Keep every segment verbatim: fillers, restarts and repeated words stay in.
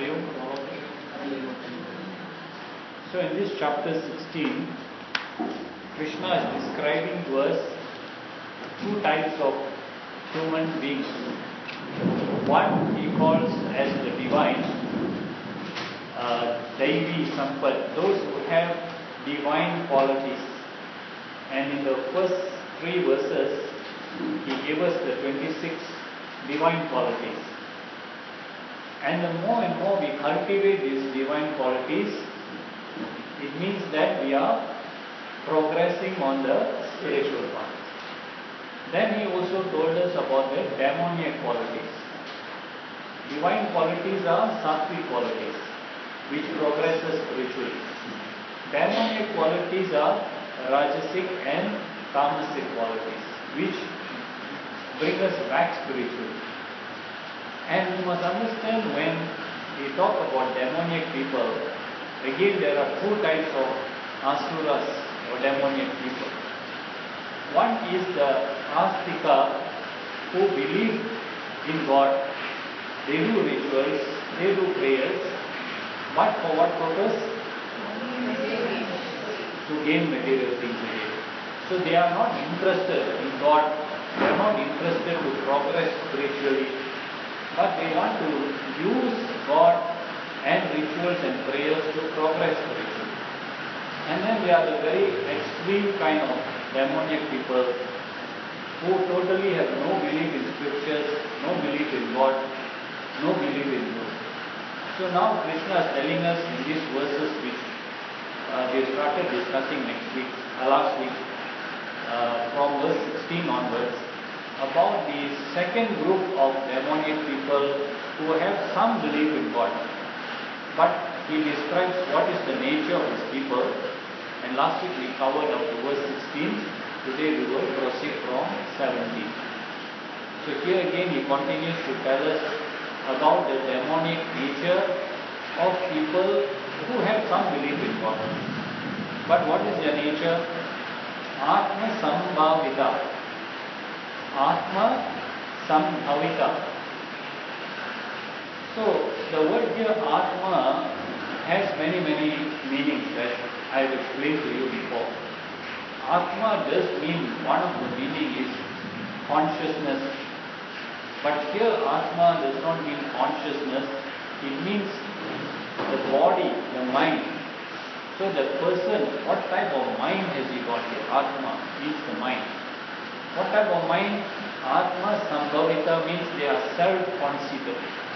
you? So in this chapter sixteen, Krishna is describing to us two types of human beings. One he calls as the divine, uh, Daivi Sampat, those who have divine qualities. And in the first three verses, he gave us the twenty-six divine qualities. And the more and more we cultivate these divine qualities, it means that we are progressing on the spiritual path. Then he also told us about the demoniac qualities. Divine qualities are sattvic qualities, which progresses spiritually. Demoniac qualities are rajasic and tamasic qualities, which bring us back spiritually. And we must understand, when we talk about demoniac people, again there are two types of asuras or demoniac people. One is the astika, who believe in God, they do rituals, they do prayers, but for what purpose? To gain material things again. So they are not interested in God, they are not interested to progress spiritually, but they want to use God and rituals and prayers to progress spiritually. And then they are the very extreme kind of demoniac people who totally have no belief in scriptures, no belief in God, no belief in you. So now Krishna is telling us in these verses, which uh, we started discussing next week, uh, last week, uh, from verse sixteen onwards, about the second group of demoniac people who have some belief in God. But he describes what is the nature of these people. And last week we covered up to verse sixteen. Today we will proceed from seventeen. So here again he continues to tell us about the demonic nature of people who have some belief in God. But what is their nature? Atma Sambhavita. Atma Sambhavita. So the word here Atma has many many meanings that I have explained to you before. Atma does mean, one of the meaning is consciousness. But here Atma does not mean consciousness, it means the body, the mind. So the person, what type of mind has he got here? Atma means the mind. What type of mind? Atma Sambhavita means they are self-conceited.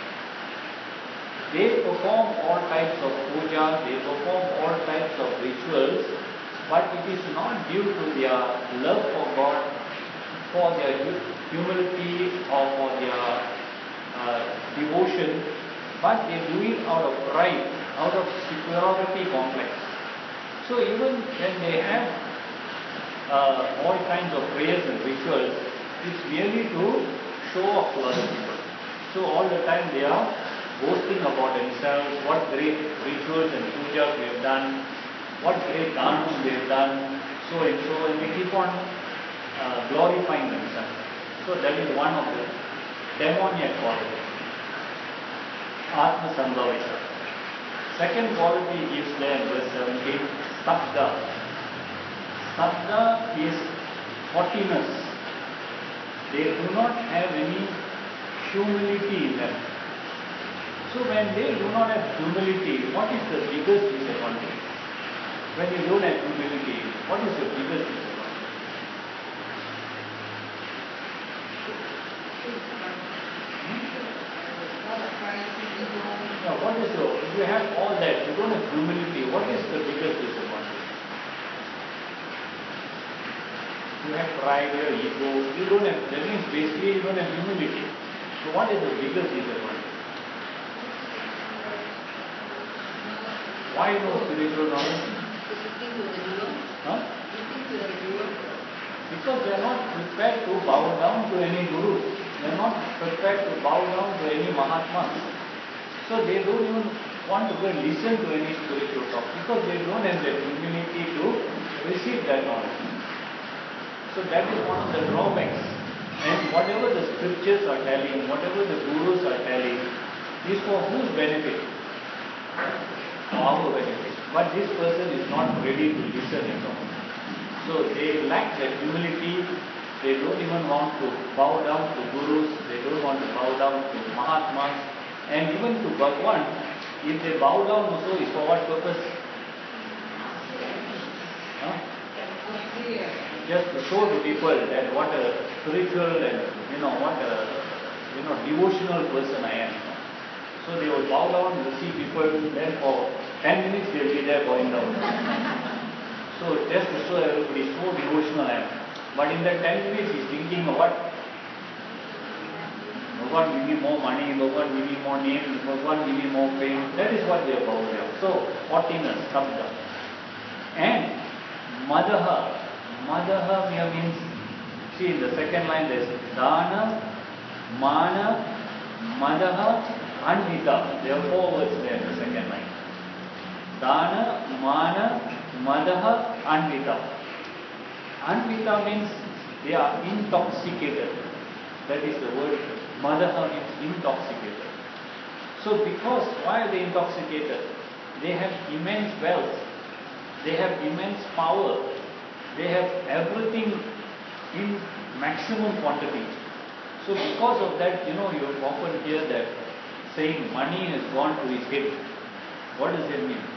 They perform all types of puja, they perform all types of rituals, but it is not due to their love for God, for their humility or for their uh, devotion, but they do it out of pride, out of superiority complex. So even when they have uh, all kinds of prayers and rituals, it's merely to show off to other people. So all the time they are boasting about themselves, what great rituals and pujas we have done, what great dhanam they have done, so and so, and they keep on uh, glorifying themselves. So that is one of the demoniac qualities, Atma Sambhavita. Second quality is there in verse seventeen, Sabda. Sabda is haughtiness. They do not have any humility in them. So when they do not have humility, what is the biggest disadvantage? When you don't have humility, what is your biggest disadvantage? Hmm? No, what is your, if you have all that, you don't have humility, what is the biggest disadvantage? You have pride, your ego, you don't have, that means basically you don't have humility. So what is the biggest disadvantage? Why no spiritual knowledge? Huh? Because they are not prepared to bow down to any guru. They are not prepared to bow down to any Mahatma. So they don't even want to go and listen to any spiritual talk because they don't have the humility to receive that knowledge. So that is one of the drawbacks. And whatever the scriptures are telling, whatever the gurus are telling, is for whose benefit? Power benefit. But this person is not ready to listen at all. So they lack that humility. They don't even want to bow down to gurus. They don't want to bow down to Mahatmas. And even to Bhagwan, if they bow down also is for what purpose? Huh? Just to show to people that what a spiritual and you know what a you know devotional person I am. So they will bow down to see people, then for ten minutes they will be there bowing down. So just to show everybody so devotional I am. But in that ten minutes he's thinking of what? Bhagwan give me more money, Bhagwan give me more name, Bhagwan give me more fame. That is what they are bowing down. So haughtiness comes down. And Madaha. Madaha here means, see in the second line there is Dana, Mana, Madaha, Anvita. There are four words there in the second line. Dana, Mana, Madaha, Anvita. Anvita means they are intoxicated. That is the word. Madaha means intoxicated. So because, why are they intoxicated? They have immense wealth. They have immense power. They have everything in maximum quantity. So because of that, you know, you often hear that saying money has gone to his head. What does it mean?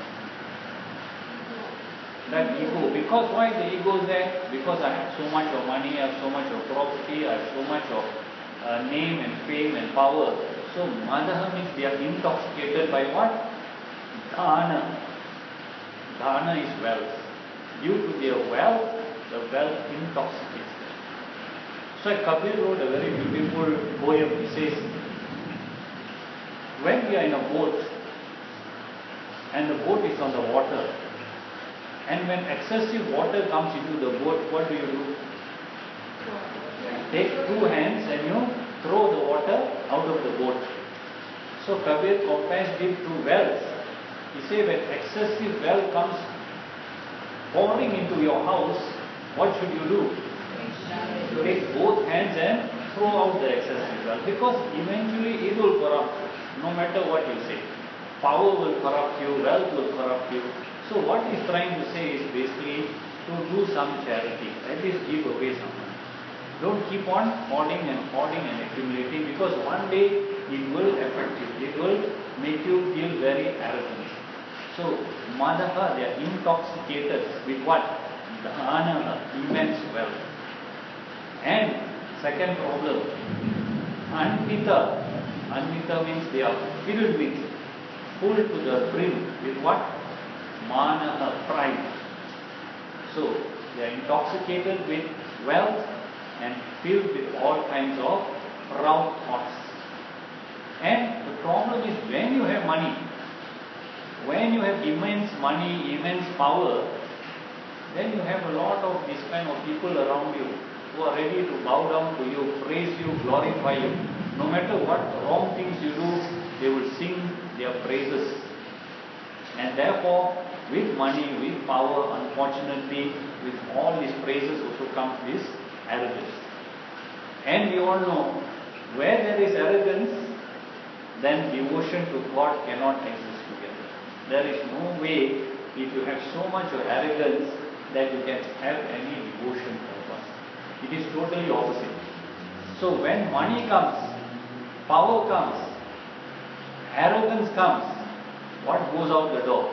That ego. Because why the ego is there? Because I have so much of money, I have so much of property, I have so much of uh, name and fame and power. So Madaha means they are intoxicated by what? Dhana. Dhana is wealth. Due to their wealth, the wealth intoxicates them. So Kabir wrote a very beautiful poem. He says, when we are in a boat and the boat is on the water, and when excessive water comes into the boat, what do you do? You take two hands and you throw the water out of the boat. So Kabir compares it to wealth. He says when excessive wealth comes pouring into your house, what should you do? You take both hands and throw out the excessive wealth, because eventually it will corrupt you, no matter what you say. Power will corrupt you, wealth will corrupt you. So what he's trying to say is basically to do some charity, at least give away something. Don't keep on hoarding and hoarding and accumulating, because one day it will affect you. It will make you feel very arrogant. So, Madaha, they are intoxicated with what? Dhana, immense wealth. And second problem, Anvita. Anvita means they are filled with, full to the brim with what? Manaha, pride. So, they are intoxicated with wealth and filled with all kinds of proud thoughts. And the problem is when you have money, when you have immense money, immense power, then you have a lot of this kind of people around you who are ready to bow down to you, praise you, glorify you. No matter what wrong things you do, they will sing their praises. And therefore, with money, with power, unfortunately, with all these praises also comes this arrogance. And we all know, where there is arrogance, then devotion to God cannot exist together. There is no way, if you have so much of arrogance, that you can have any devotion for God. It is totally opposite. So when money comes, power comes, arrogance comes, what goes out the door?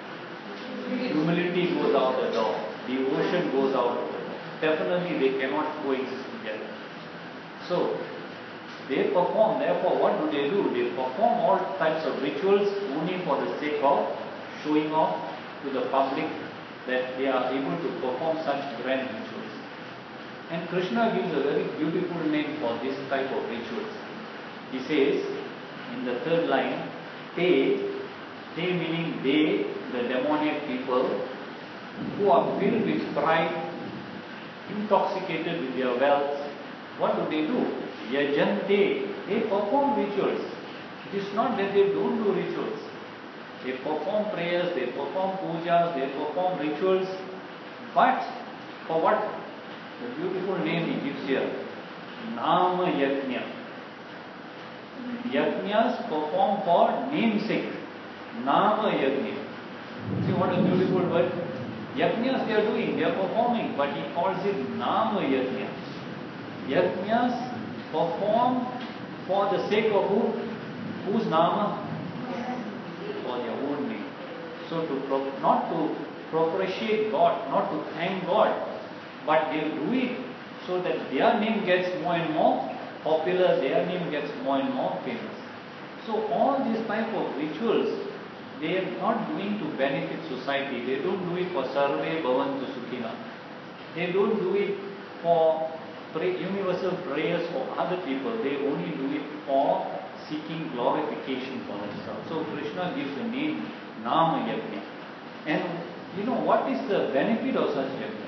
Humility goes out the door. Devotion goes out of the door. Definitely they cannot coexist together. So, they perform, therefore what do they do? They perform all types of rituals only for the sake of showing off to the public that they are able to perform such grand rituals. And Krishna gives a very beautiful name for this type of rituals. He says in the third line, Te, Te meaning they, the demoniac people, who are filled with pride, intoxicated with their wealth. What do they do? Yajante, they perform rituals. It is not that they don't do rituals. They perform prayers, they perform pujas, they perform rituals. But for what? The beautiful name he gives here, Nama Yajna. Yajnas perform for namesake. Nama Yajna. See what a beautiful word. Yajnas they are doing, they are performing, but he calls it Nama Yajna. Yajnas perform for the sake of who? Whose Nama? For their own name. So to pro- not to propitiate God, not to thank God, but they do it so that their name gets more and more popular, their name gets more and more famous. So all these type of rituals, they are not doing to benefit society. They don't do it for Sarve Bhavantu Sukhina. They don't do it for pray, universal prayers for other people. They only do it for seeking glorification for themselves. So Krishna gives the name Nama Yajna. And you know what is the benefit of such yajna?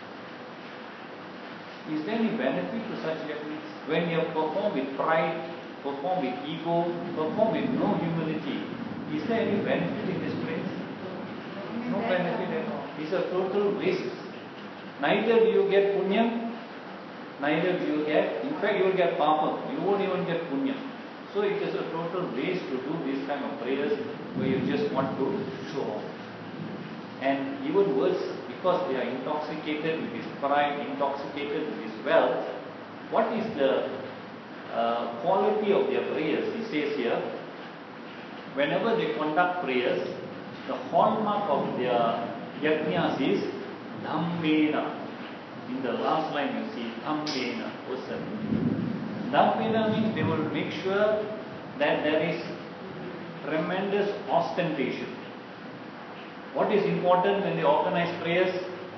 Is there any benefit to such yajnas? When you perform with pride, perform with ego, perform with no humility, is there any benefit in this place? No benefit at all. It's a total waste. Neither do you get punyam, neither do you get, in fact you will get papa, you won't even get punyam. So it is a total waste to do this kind of prayers where you just want to show off. And even worse, because they are intoxicated with his pride, intoxicated with his wealth, what is the uh, quality of their prayers? He says here, whenever they conduct prayers, the hallmark of their yajnas is dhammena. In the last line you see dhammena. What's that? Dhammena means they will make sure that there is tremendous ostentation. What is important when they organize prayers?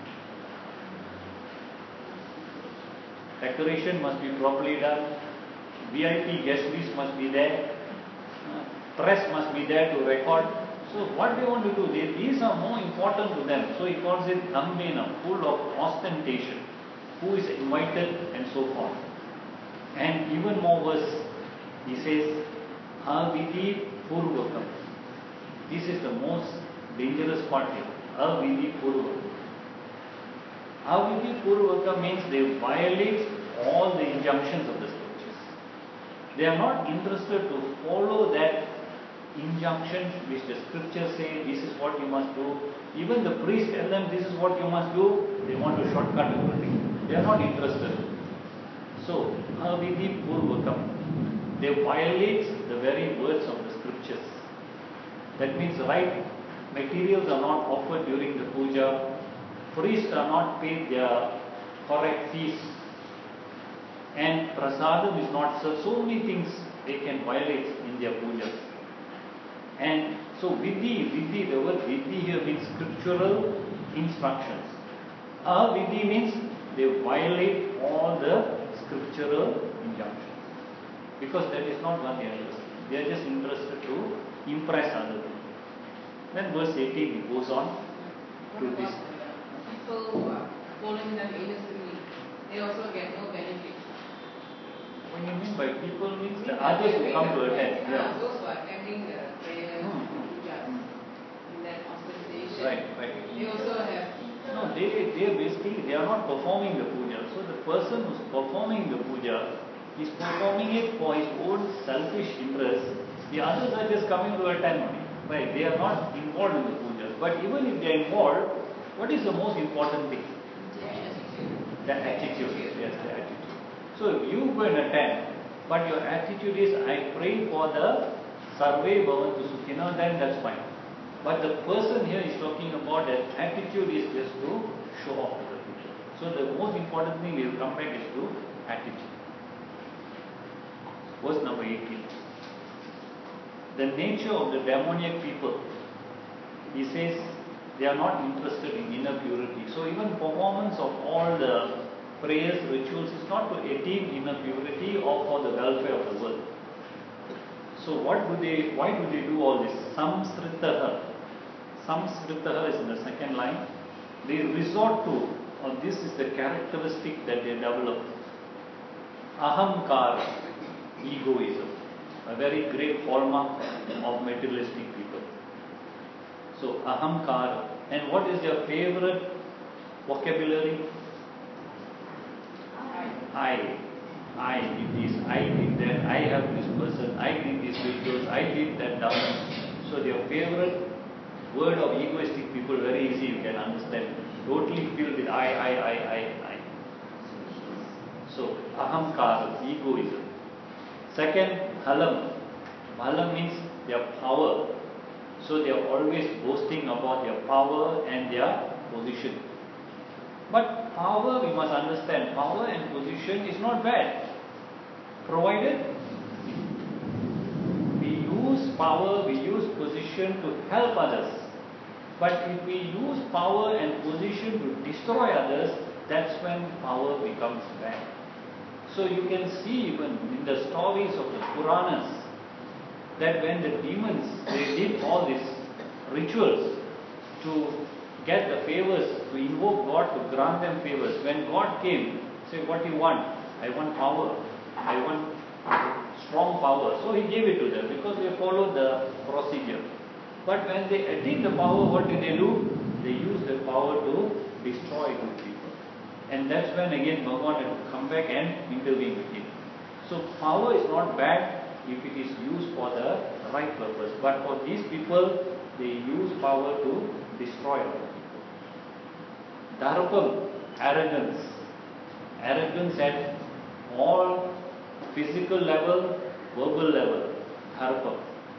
Decoration must be properly done. V I P guest list must be there. Press must be there to record. So what they want to do, they, these are more important to them. So he calls it dhammena, full of ostentation. Who is invited and so forth. And even more worse, he says, avidhi purvakam. This is the most dangerous part here. Avidhi purvakam. Avidhi purvakam means they violate all the injunctions of the scriptures. They are not interested to follow that injunction which the scriptures say, this is what you must do. Even the priest tell them this is what you must do, they want to shortcut everything. They are not interested. So, avidhi purvakam, they violate the very words of the scriptures. That means right materials are not offered during the puja, priests are not paid their correct fees, and prasadam is not served. So many things they can violate in their pujas. And so vidhi, vidhi, the word vidhi here means scriptural instructions. Avidhi means they violate all the scriptural injunctions. Because that is not what they are interested in. They are just interested to impress other people. Then verse eighteen he goes on to this. People who are following them innocently, they also get no benefit. What do you mean by people means the others who come to attend? Yeah. Those who are attending the prayers, hmm. pujas, in that ostentation. Right, right. They also have. No, they they basically they are not performing the puja. So the person who's performing the puja is performing it for his own selfish interest. The others are just coming to attend only. Right? They are not involved in the puja. But even if they are involved, what is the most important thing? The attitude. The attitude. Yes, the attitude. So you go and attend, but your attitude is I pray for the Sarve Bhavantu Sukhina, then that's fine. But the person here is talking about that attitude is just to show off to the people. So the most important thing we will come back is to attitude. Verse number eighteen. The nature of the demoniac people, he says they are not interested in inner purity. So even performance of all the prayers, rituals is not to attain inner purity or for the welfare of the world. So what do they, why do they do all this? Samsritaha. Samsritaha is in the second line. They resort to, or this is the characteristic that they develop. Ahamkara, egoism. A very great hallmark of materialistic people. So ahamkara. And what is their favorite vocabulary? I. I did this, I did that, I have this person, I did these rituals, I did that dance. So their favorite word of egoistic people, very easy, you can understand. Totally filled with I, I, I, I, I. So ahamkara, egoism. Second, halam. Halam means their power. So they are always boasting about their power and their position. But power, we must understand, power and position is not bad. Provided we use power, we use position to help others. But if we use power and position to destroy others, that's when power becomes bad. So you can see even in the stories of the Puranas, that when the demons, they did all these rituals to get the favors, to invoke God to grant them favors. When God came, say, what do you want? I want power. I want strong power. So he gave it to them because they followed the procedure. But when they attained the power, what did they do? They used the power to destroy good people. And that's when again Bhagavan had to come back and intervene with him. So power is not bad if it is used for the right purpose. But for these people, they use power to destroy other people. Darpam, arrogance. Arrogance at all physical level, verbal level. Darpam.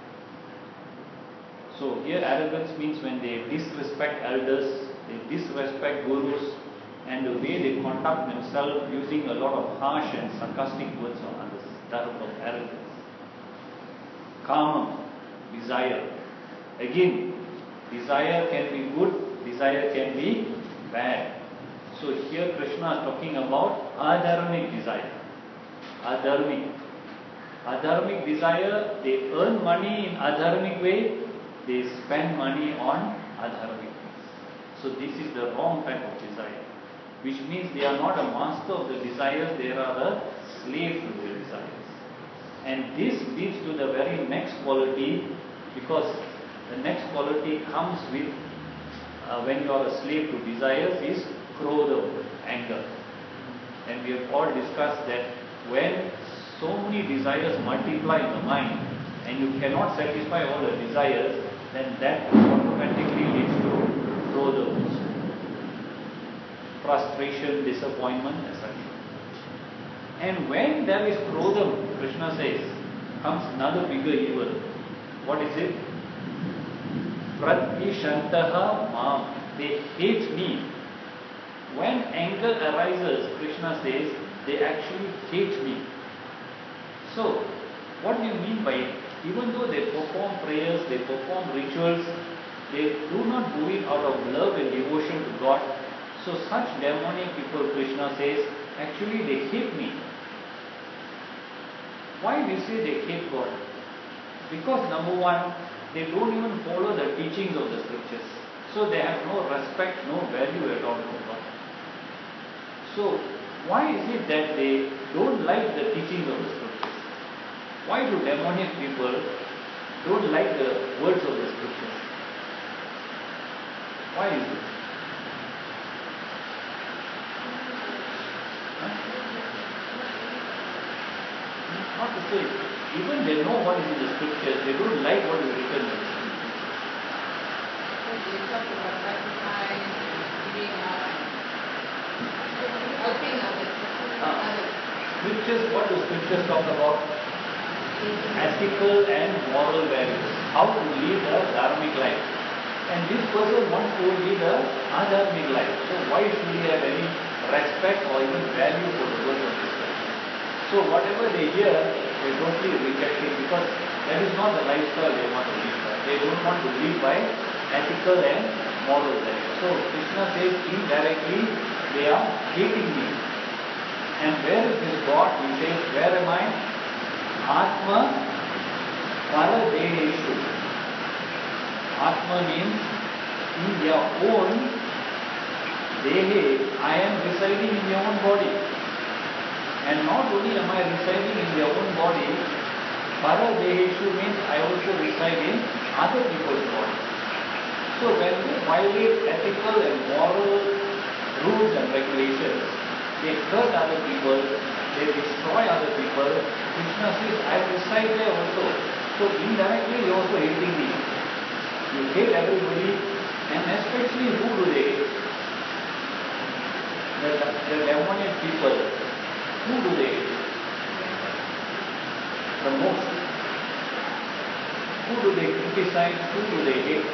So here arrogance means when they disrespect elders, they disrespect gurus, and the way they conduct themselves using a lot of harsh and sarcastic words on others. Darpam, arrogance. Kama, desire. Again, desire can be good, desire can be bad. So here Krishna is talking about adharmic desire. Adharmic. Adharmic desire, they earn money in adharmic way, they spend money on adharmic things. So this is the wrong type of desire. Which means they are not a master of the desires, they are a slave to the desires. And this leads to the very next quality, because the next quality comes with, uh, when you are a slave to desires, is krodha, anger. And we have all discussed that when so many desires multiply in the mind, and you cannot satisfy all the desires, then that automatically leads to krodha, frustration, disappointment, et cetera. And when there is krodha, Krishna says, comes another bigger evil. What is it? Pratishantaha mam. They hate me. When anger arises, Krishna says, they actually hate me. So, what do you mean by it? Even though they perform prayers, they perform rituals, they do not do it out of love and devotion to God. So such demonic people, Krishna says, actually they hate me. Why we say they hate God? Because number one, they don't even follow the teachings of the scriptures. So they have no respect, no value at all for God. So why is it that they don't like the teachings of the scriptures? Why do demonic people don't like the words of the scriptures? Why is it? Not to say, even they know what is in the scriptures, they don't like what is written in the scriptures. They talk about sacrifice, giving up, helping others, Ah. others. Scriptures, what do scriptures talk about? Ethical and moral values. How to live a dharmic life. And this person wants to live a adharmic life. So why should he have any respect or even value for the words of this person? So whatever they hear, they totally reject it, because that is not the lifestyle they want to live by. They don't want to live by ethical and moral values. So Krishna says indirectly they are hating me. And where is this God? He says, where am I? Atma Paradeheshu. Atma means in their own Dehe, I am residing in their own body. And not only am I residing in their own body, Paradeheshu means I also reside in other people's body. So when they violate ethical and moral rules and regulations, they hurt other people, they destroy other people. Krishna says, I reside there also. So indirectly they are also hating me. You hate everybody, and especially who do they hate? The, the demonic people. Who do they hate? The most. Who do they criticize? Who do they hate?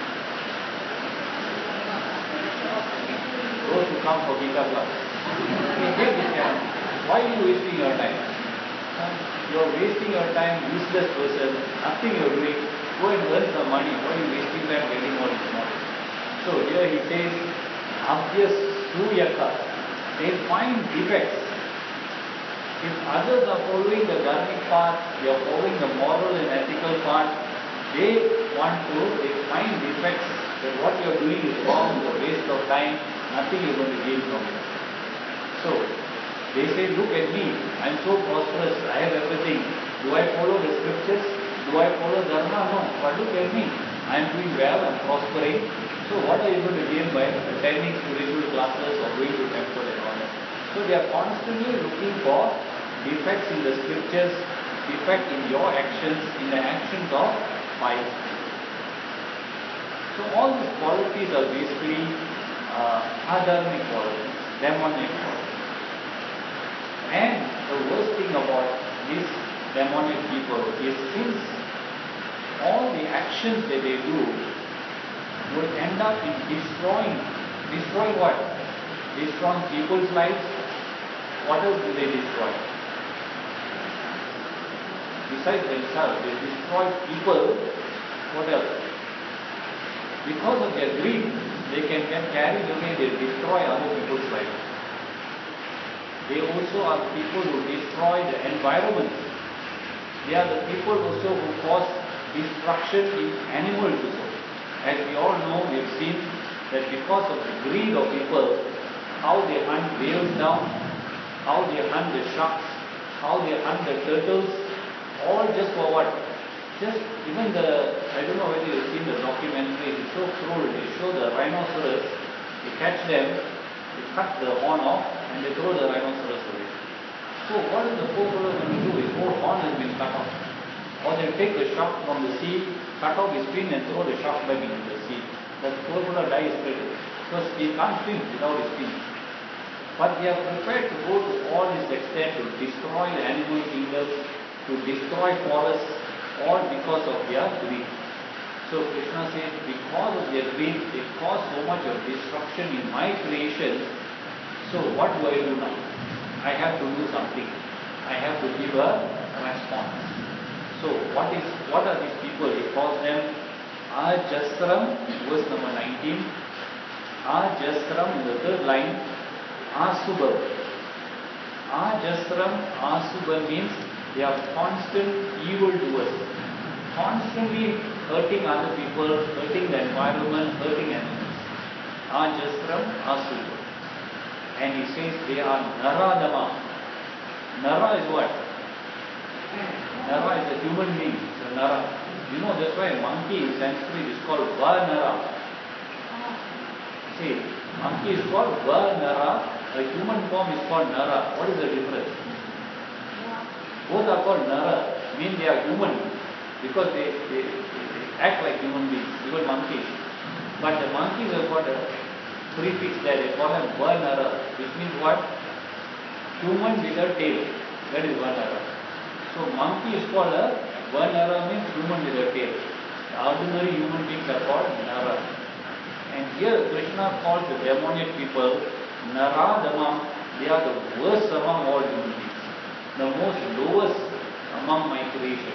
Those who come for Gita class. They hate this kind of. Why are you wasting your time? You are wasting your time, useless person, nothing you are doing. Go and earn some money. Why are you wasting time getting all this knowledge? So here he says, Abhyas Suyaka. They find defects. If others are following the dharmic path, they are following the moral and ethical path, they want to, they find defects that what you are doing is wrong, it's a waste of time, nothing you are going to gain from it. So, they say, look at me, I am so prosperous, I have everything. Do I follow the scriptures? Do I follow dharma? No. But look at me, I am doing well, I am prospering. So what are you going to gain by attending spiritual classes or going to temple and all that? So they are constantly looking for defects in the scriptures, defect in your actions, in the actions of five. So all these qualities are basically uh, adharmic qualities, demonic qualities. And the worst thing about these demonic people is since all the actions that they do will end up in destroying, destroying what? Destroying people's lives. What else do they destroy? Besides themselves, they destroy people. What else? Because of their greed, they can get carried away, they destroy other people's lives. They also are people who destroy the environment. They are the people also who cause destruction in animals also. As we all know, we have seen that because of the greed of people, how they hunt whales down, how they hunt the sharks, how they hunt the turtles, all just for what? Just even the, I don't know whether you've seen the documentary, it's so cruel. They show the rhinoceros, they catch them, they cut the horn off, and they throw the rhinoceros away. So what is the poor fellow going to do? His whole horn has been cut off. Or they take the shark from the sea, cut off his fin and throw the shark back into the sea. That poor fellow dies straight away. Because he can't swim without his fin. But they are prepared to go to all this extent to destroy the animal kingdom, to destroy forests, all because of their greed. So Krishna says, because of their greed, they cause so much of destruction in my creation. So what do I do now? I have to do something. I have to give a response. So what is what are these people? He calls them Ajastram, verse number nineteen. Ajastram in the third line, Asubha. Ajastram, Asubha means they are constant evildoers, constantly hurting other people, hurting the environment, hurting animals. Ajastram, Asubha. And he says they are Naradama. Nara is what? Nara is a human being, the Nara. You know, that's why a monkey in Sanskrit is called Va-Nara. See, monkey is called Va-Nara, a human form is called Nara. What is the difference? Both are called Nara, mean they are human, because they, they, they act like human beings, even monkeys. But the monkeys have got a prefix there, they call them Va-Nara, which means what? Human with a tail. That is Va-Nara. So monkey is called a Va-Nara, means human with a tail. The ordinary human beings are called Nara. And here Krishna calls the demonic people Naradama. They are the worst among all human beings, the most lowest among my creation.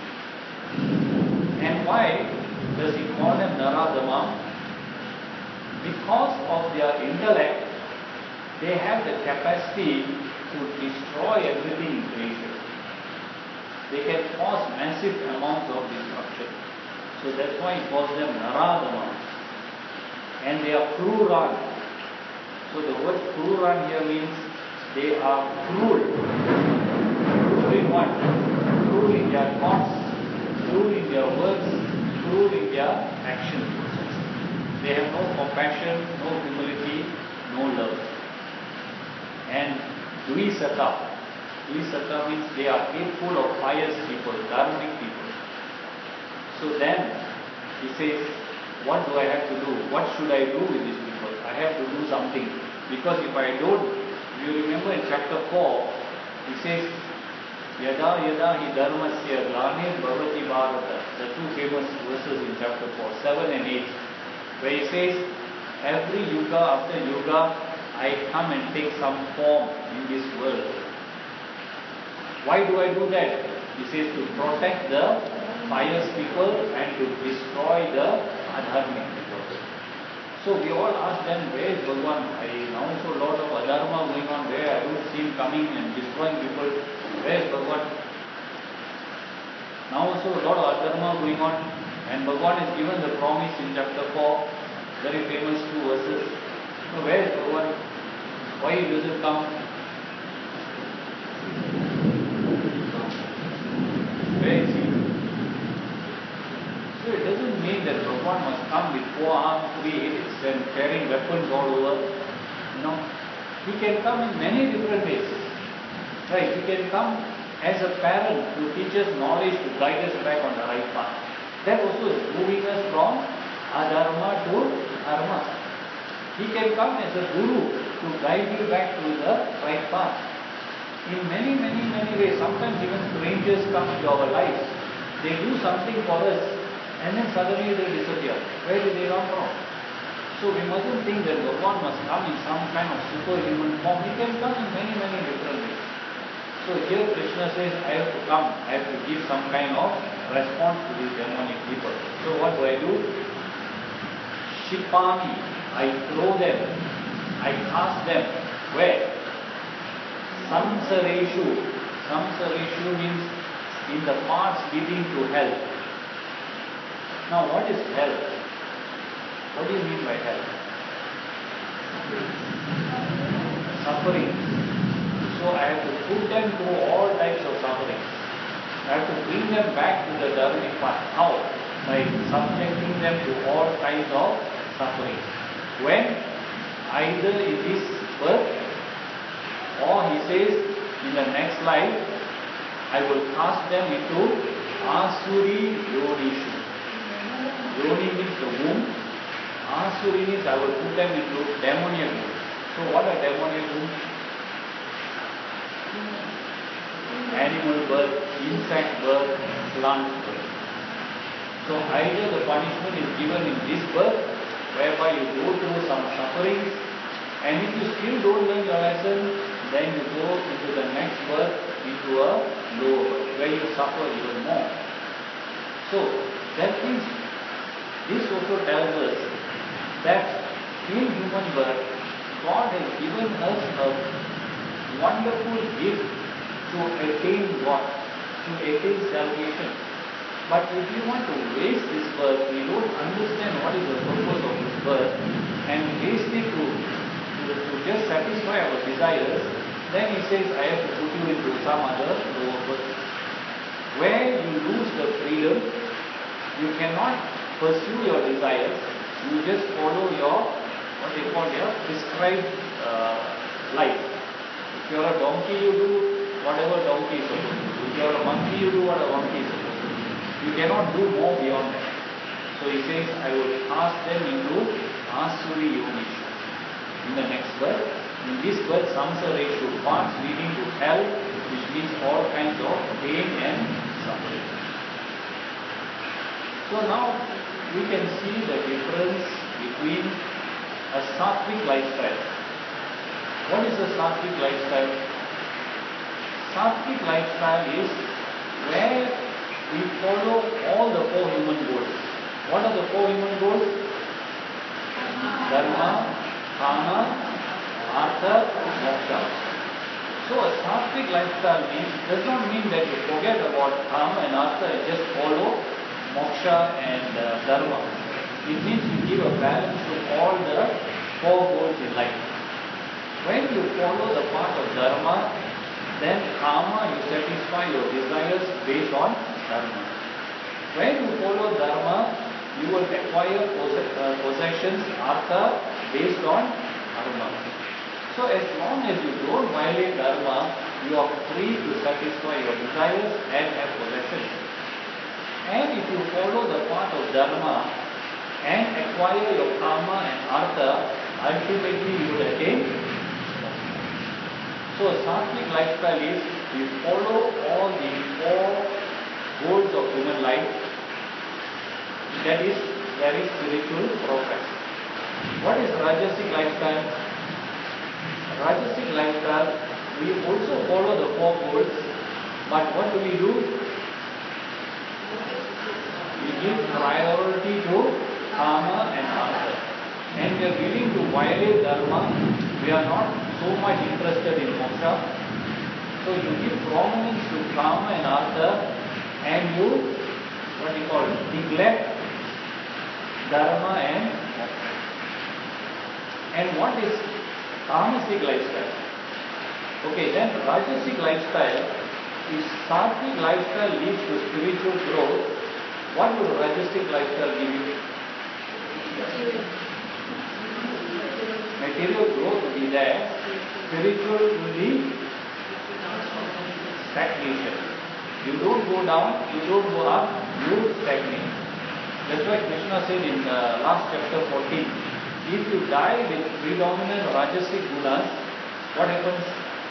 And why does he call them Naradama? Because of their intellect, they have the capacity to destroy everything in creation. They can cause massive amounts of destruction. So that's why he calls them Naradama. And they are Kruran. So the word Kruran here means they are cruel. Cruel in what? Cruel in their thoughts, cruel in their words, cruel in their actions. They have no compassion, no humility, no love. And Dvisata. Dvisata means they are hateful of pious people, dharmic people. So then, he says, what do I have to do? What should I do with these people? I have to do something. Because if I don't, you remember in chapter four, he says, Yada yada hi dharmasya glane bhavati bharata. The two famous verses in chapter four, seven and eight, where he says, every yuga after yuga, I come and take some form in this world. Why do I do that? He says to protect the pious people and to destroy the adharmic people. So we all ask them, where is Bhagavan? I now saw a lot of adharma going on where I don't see him coming and destroying people. Where is Bhagavan? Now also a lot of adharma going on, and Bhagavan has given the promise in chapter four, very famous two verses. So where is Bhagavan? Why he doesn't come? Where is he? So it doesn't mean that Bhagavan must come with four arms, three heads and carrying weapons all over. No. He can come in many different ways. Right? He can come as a parent to teach us knowledge, to guide us back on the right path. That also is moving us from adharma to dharma. He can come as a guru to guide you back to the right path. In many, many, many ways. Sometimes even strangers come into our lives. They do something for us, and then suddenly they disappear. Where did they come from? So we mustn't think that Bhagavan must come in some kind of superhuman form. He can come in many, many different ways. So here Krishna says, I have to come, I have to give some kind of response to these demonic people. So what do I do? Shipami, I throw them, I cast them. Where? Samsareshu. Samsareshu means in the paths leading to hell. Now what is hell? What do you mean by hell? Suffering. So I have to put them through all types of suffering. I have to bring them back to the dharmic path. How? By subjecting them to all kinds of suffering. When? Either in this birth, or he says in the next life, I will cast them into Asuri Yonishu. Yoni means the womb. Asuri means I will put them into demoniac womb. So what are demoniac womb? Animal birth, insect birth, plant birth. So either the punishment is given in this birth, whereby you go through some sufferings, and if you still don't learn your lesson, then you go into the next birth, into a lower birth, where you suffer even more. So that means this also tells us that in human birth, God has given us a wonderful gift to attain God, to attain salvation. But if you want to waste this birth, we don't understand what is the purpose of this birth, and waste it to, to, to just satisfy our desires, then he says, I have to put you into some other lower birth, where you lose the freedom. You cannot pursue your desires. You just follow your, what they call your prescribed uh, life. If you are a donkey, you do whatever donkey is supposed to do. If you are a monkey, you do what a monkey is supposed to do. You cannot do more beyond that. So he says, I will cast them into Asuri Yonishu. In the next birth, in this birth, Samsareshu, paths leading to hell, which means all kinds of pain and suffering. So now we can see the difference between a sattvic lifestyle. What is a sattvic lifestyle? Sattvic lifestyle is where we follow all the four human goals. What are the four human goals? Dharma, Kama, Artha, Moksha. So a sattvic lifestyle means, does not mean that you forget about Kama and Artha and just follow Moksha and uh, Dharma. It means you give a balance to all the four goals in life. When you follow the path of Dharma, then Kama, you satisfy your desires based on Dharma. When you follow Dharma, you will acquire possessions, Artha, based on Dharma. So as long as you don't violate Dharma, you are free to satisfy your desires and have possessions. And if you follow the path of dharma and acquire your karma and artha, ultimately you will attain moksha. So a sattvic lifestyle is you follow all the four goals of human life. That is, there is spiritual progress. What is Rajasic lifestyle? Rajasic lifestyle, we also follow the four goals, but what do we do? We give priority to karma and artha. And we are willing to violate dharma. We are not so much interested in moksha. So you give prominence to karma and artha, and you, what you call, neglect dharma and moksha. And what is tamasic lifestyle? Okay, then Rajasic lifestyle is sattvic lifestyle leads to spiritual growth. What will Rajasic lifestyle give you? Material growth will be there. Spiritual will be stagnation. You don't go down, you don't go up, you stagnate. That's why Krishna said in the last chapter fourteen, if you die with predominant Rajasic gunas, what happens?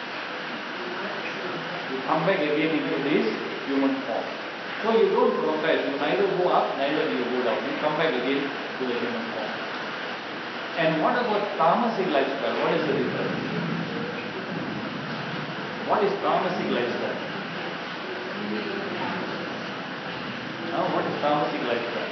You come back again into this human form. So you don't progress. You neither go up, neither you go down. You come back again to the human form. And what about tamasic lifestyle? What is the difference? What is tamasic lifestyle? Now, what is tamasic lifestyle?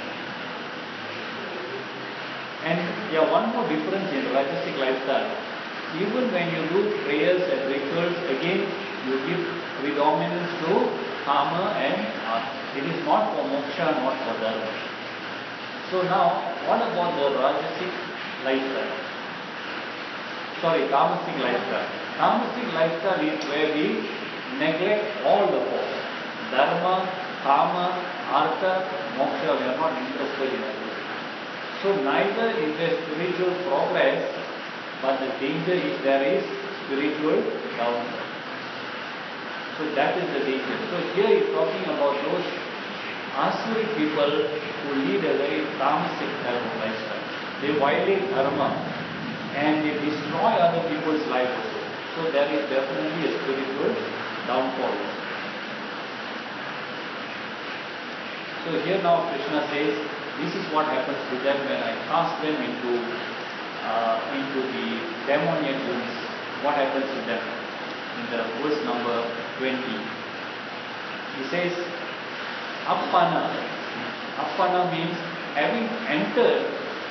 And yeah, one more difference in Rajasic lifestyle. Even when you do prayers and rituals, again you give predominance to karma and artha. It is not for moksha, not for dharma. So now, what about the Rajasic lifestyle? Sorry, Tamasic lifestyle. Tamasic lifestyle is where we neglect all the four. Dharma, karma, artha, moksha, we are not interested in it. So neither is there spiritual progress, but the danger is there is spiritual downfall. So that is the danger. So here he is talking about those asuric people who lead a very tamasic type of lifestyle. They violate dharma and they destroy other people's lives also. So there is definitely a spiritual downfall. So here now Krishna says, this is what happens to them when I cast them into uh, into the demoniac wombs. What happens to them? In the verse number twenty. He says, Appana. Appana means having entered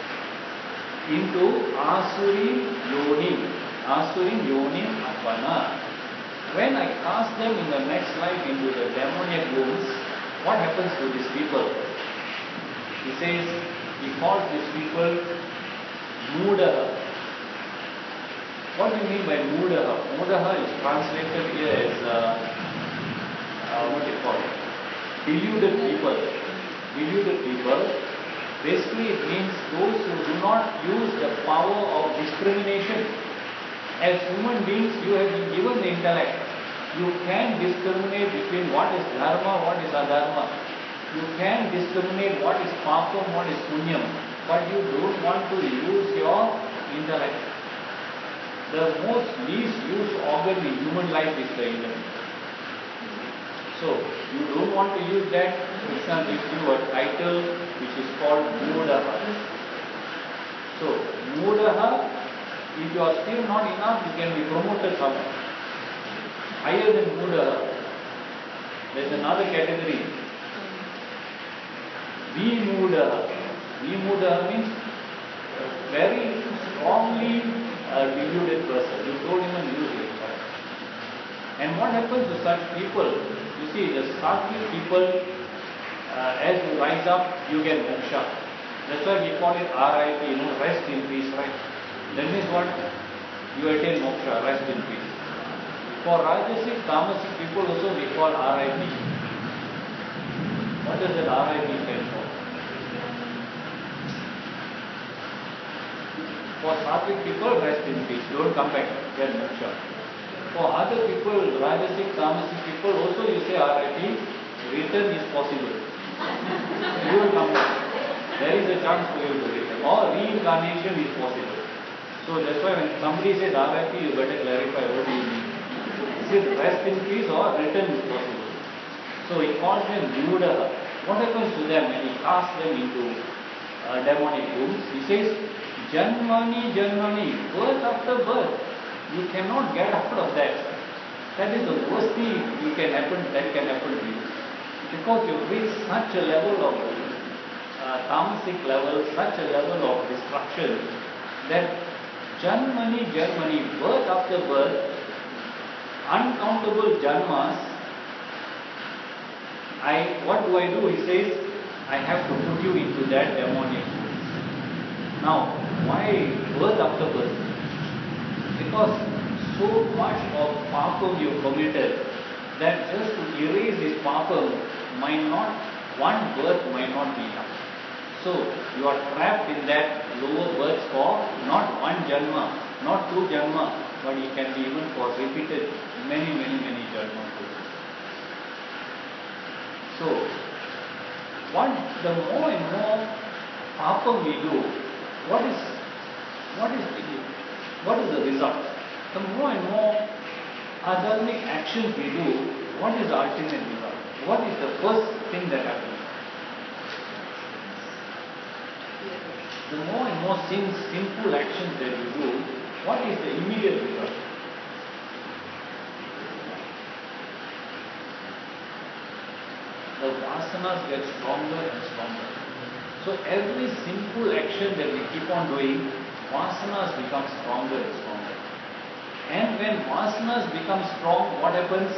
into Asuri Yoni. Asuri Yoni Appana. When I cast them in the next life into the demoniac wombs, what happens to these people? He says, he calls these people Mudaha. What do you mean by Mudaha? Mudaha is translated here as, uh, uh, what do you call it? Deluded people. Deluded people. Basically it means those who do not use the power of discrimination. As human beings, you have been given the intellect. You can discriminate between what is dharma, what is adharma. You can discriminate what is papam, what is punyam, but you don't want to use your intellect. The most least used organ in human life is the intellect. So, you don't want to use that. Krishna gives you a title which is called Mudaha. So, Mudaha, if you are still not enough, you can be promoted somewhere. Higher than Mudaha. There is another category. Vimudaha. Vimudaha means a very strongly uh, deluded person. You don't even use it. And what happens to such people? You see, the sattvic people, uh, as you rise up, you get moksha. That's why we call it R I P, you know, rest in peace, right? That means what? You attain moksha, rest in peace. For Rajasic, Tamasic people also we call R I P. What does that R I P stand for? For sattvic people, rest in peace. Don't come back, get moksha. For other people, Rajasic, Tamasic people, also you say R I P, return is possible. You will come back. There is a chance for you to return. Or reincarnation is possible. So that's why when somebody says R I P, you better clarify what do you mean. Is it rest in peace or return is possible? So he calls them Yudaha. What happens to them when he casts them into uh, demonic rooms? He says, Janmani, Janmani, birth after birth. You cannot get out of that. That is the worst thing you can happen, that can happen to you. Because you reach such a level of uh, tamasic level, such a level of destruction, that Janmani, Janmani, birth after birth, uncountable janmas, I, what do I do? He says, I have to put you into that demonic room. Now, why birth after birth? Because so much of papam you committed that just to erase this papam might not, one birth might not be enough. So, you are trapped in that lower births for not one janma, not two janma, but it can be even for repeated many, many, many janmas. So, what the more and more papam we do, what is what is the what is the result? The more and more adharmic actions we do, what is the ultimate result? What is the first thing that happens? The more and more sins, sinful actions that you do, what is the immediate result? The vasanas get stronger and stronger. So every sinful action that we keep on doing, vasanas become stronger and stronger. And when vasanas become strong, what happens?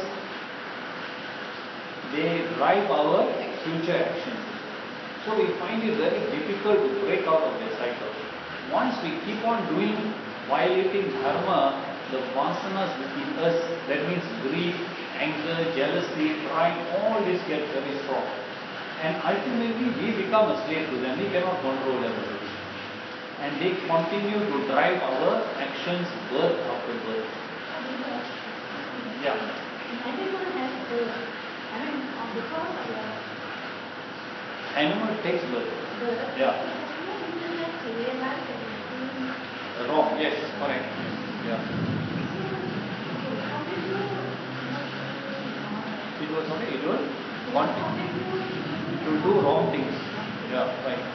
They drive our future actions. So we find it very difficult to break out of the cycle. Once we keep on doing, violating dharma, the vasanas within us, that means greed, anger, jealousy, pride, all this get very strong. And ultimately we become a slave to them. We cannot control them. And they continue to drive our actions birth after birth. Yeah. Animal takes birth. Yeah. Wrong, yes, correct. Yeah. It was okay, it was continue to do wrong things. Yeah, right.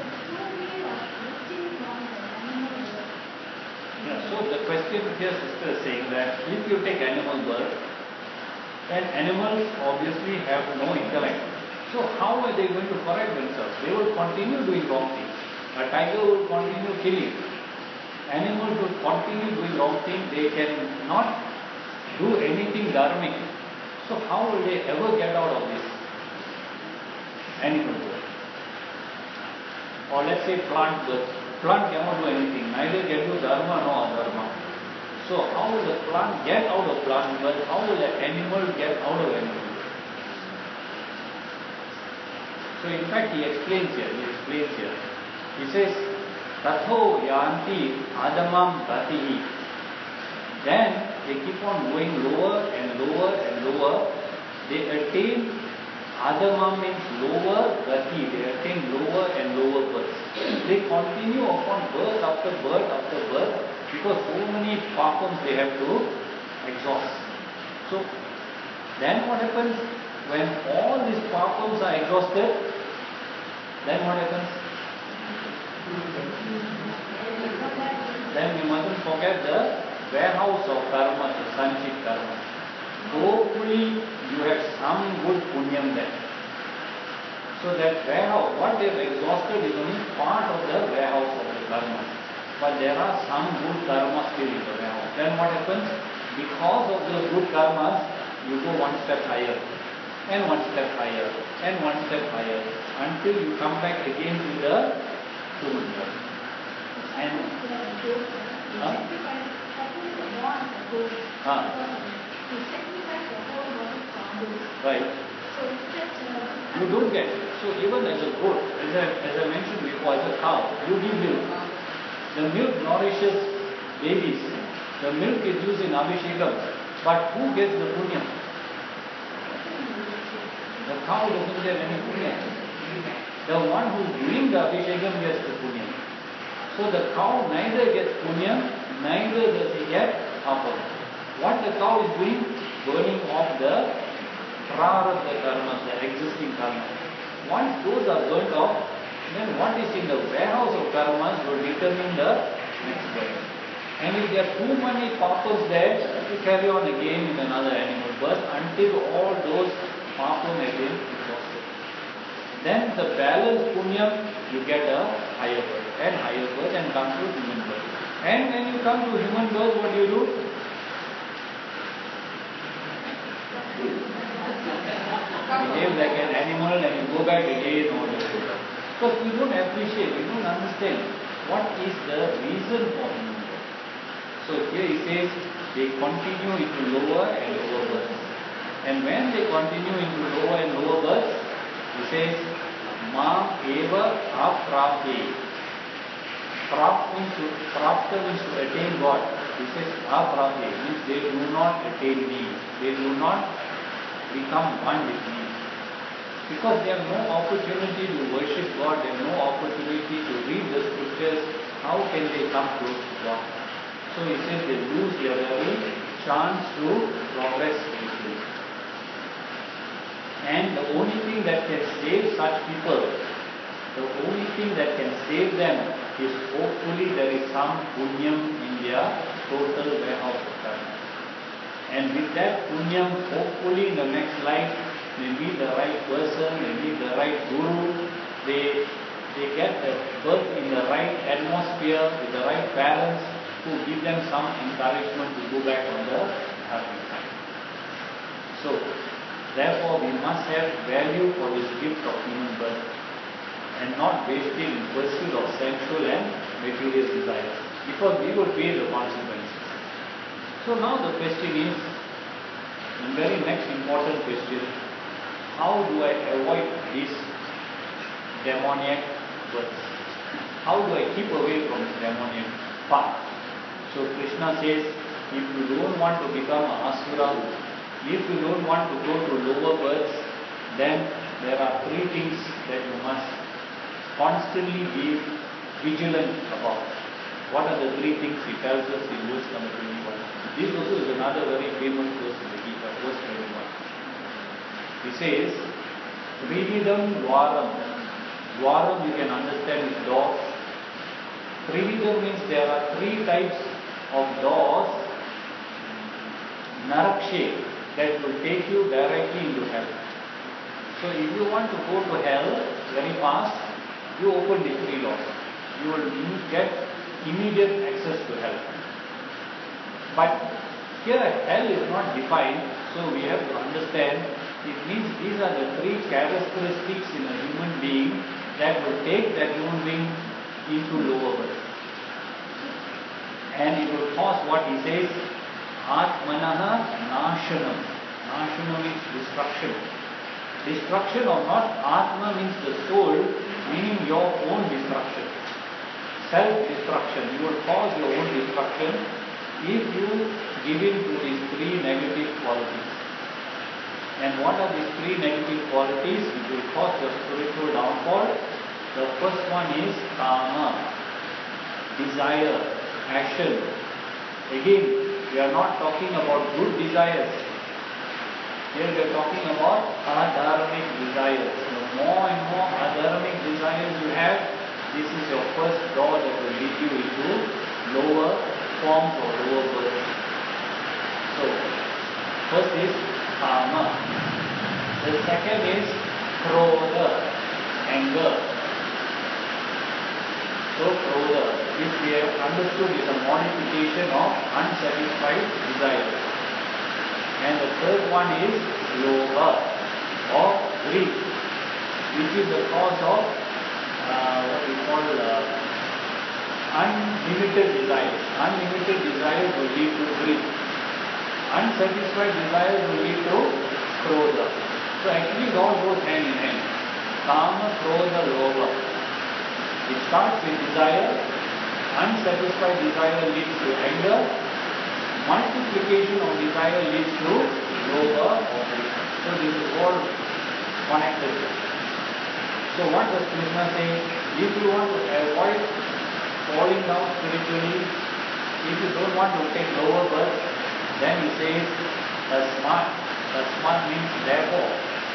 Yeah, so the question here, sister, is saying that if you take animal birth, then animals obviously have no intellect. So how are they going to correct themselves? They will continue doing wrong things. A tiger will continue killing. Animals will continue doing wrong things. They cannot do anything dharmic. So how will they ever get out of this animal birth? Or let's say plant birth. Plant cannot do anything. Neither can do dharma nor adharma. So how will the plant get out of plant birth? How will the animal get out of animal birth? So in fact he explains here, he explains here. He says, Tatho yanti adamam gatihi. Then they keep on going lower and lower and lower. They attain, adamam means lower gati, they attain lower and lower births. They continue upon birth after birth after birth because so many papams they have to exhaust. So then what happens? When all these papams are exhausted, then what happens? Then we mustn't forget the warehouse of karma, the sanchit karma. Hopefully you have some good punyam there. So that warehouse, what they have exhausted is only part of the warehouse of the karma. But there are some good karmas still in the warehouse. Then what happens? Because of those good karmas, you go one step higher. And one step higher, and one step higher, until you come back again to the human body. And huh? Huh? Right. You don't get it. So even as a goat, as I, as I mentioned before, as a cow, you give milk. The milk nourishes babies. The milk is used in Abhishekam. But who gets the punya? The cow doesn't get any punya. The one who is doing the Abhishekam gets the punya. So the cow neither gets punya, neither does he get papam. What the cow is doing? Burning off the prarabdha karmas, the existing karma. Once those are burnt off, then what is in the warehouse of karmas will determine the next birth. And if there are too many papams there, you carry on again in another animal birth until all those papam have been exhausted. Then the balance punya, you get a higher birth and higher birth and come to human birth. And when you come to human birth, what do you do? Behave like an animal and you go back again all over. Because we don't appreciate, we don't understand what is the reason for human birth. So here he says they continue into lower and lower births. And when they continue into lower and lower births, he says ma eva aprapte. Prapta means to, prapta means to attain God. He says aprapte means they do not attain me. They do not become one with me. Because they have no opportunity to worship God, they have no opportunity to read the scriptures, how can they come close to God? So he says they lose their very chance to progress spiritually. And the only thing that can save such people, the only thing that can save them is hopefully there is some punyam in their total warehouse of karma. And with that punyam, hopefully in the next life, they meet the right person, they meet the right guru, they, they get the birth in the right atmosphere, with the right parents, who give them some encouragement to go back on the happy side. So, therefore we must have value for this gift of human birth and not waste it in pursuit of sensual and material desires, because we will pay the consequences. So now the question is, the very next important question, how do I avoid this demoniac birth? How do I keep away from this demoniac path? So Krishna says, if you don't want to become an asura, if you don't want to go to lower births, then there are three things that you must constantly be vigilant about. What are the three things he tells us in verse number twenty-one? This also is another very famous verse in the Gita, verse twenty-one. He says, Trividam Dwaram. Dwaram you can understand is doors. Trividam means there are three types of doors, Narakshe, that will take you directly into hell. So if you want to go to hell very fast, you open these three doors. You will get immediate access to hell. But here hell is not defined, so we have to understand it means these are the three characteristics in a human being that will take that human being into lower birth. And it will cause what he says, Atmanaha Nashanam. Nashanam means destruction. Destruction or not, Atma means the soul, meaning your own destruction. Self-destruction. You will cause your own destruction if you give in to these three negative qualities. And what are these three negative qualities which will cause your spiritual downfall? The first one is kama, desire, passion. Again, we are not talking about good desires. Here we are talking about adharmic desires. The more and more adharmic desires you have, this is your first door that will lead you into lower forms or lower births. So, first is kama. The second is krodha, anger. So, krodha, which we have understood is a modification of unsatisfied desire. And the third one is lobha, or greed, which is the cause of uh, what we call uh, unlimited desires. Unlimited desires will lead to greed. Unsatisfied desires will lead to krodha. So actually it all goes hand in hand. Kama, krodha, lobha. It starts with desire. Unsatisfied desire leads to anger. Multiplication of desire leads to lobha or greed. So this is all connected. So what does Krishna say? If you want to avoid falling down spiritually, if you don't want to take lower birth, then he says, Tasmat. Tasmat means therefore.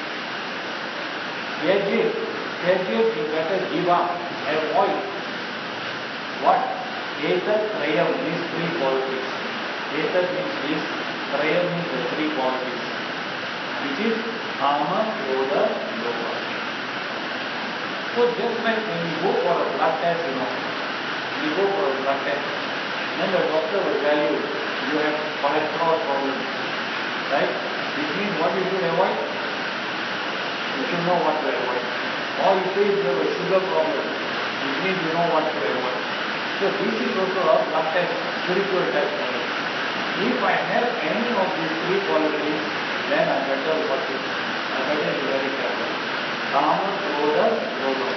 Tyajit. Tyajit, you better give up. Avoid. What? Etat Trayam, these three qualities. Etat means this. Trayam means the three qualities. Which is Kama, Krodha, Lobha. So just like when you go for a blood test, you know, you go for a blood test, then the doctor will tell you, you have cholesterol problem, right? This means what you should avoid? You should know what to avoid. Or you say you have a sugar problem, this means you know what to avoid. So this is also a blood test, spiritual test for me. If I have any of these three qualities, then I better watch it. I better be very careful. Kama, Krodha, Lobha.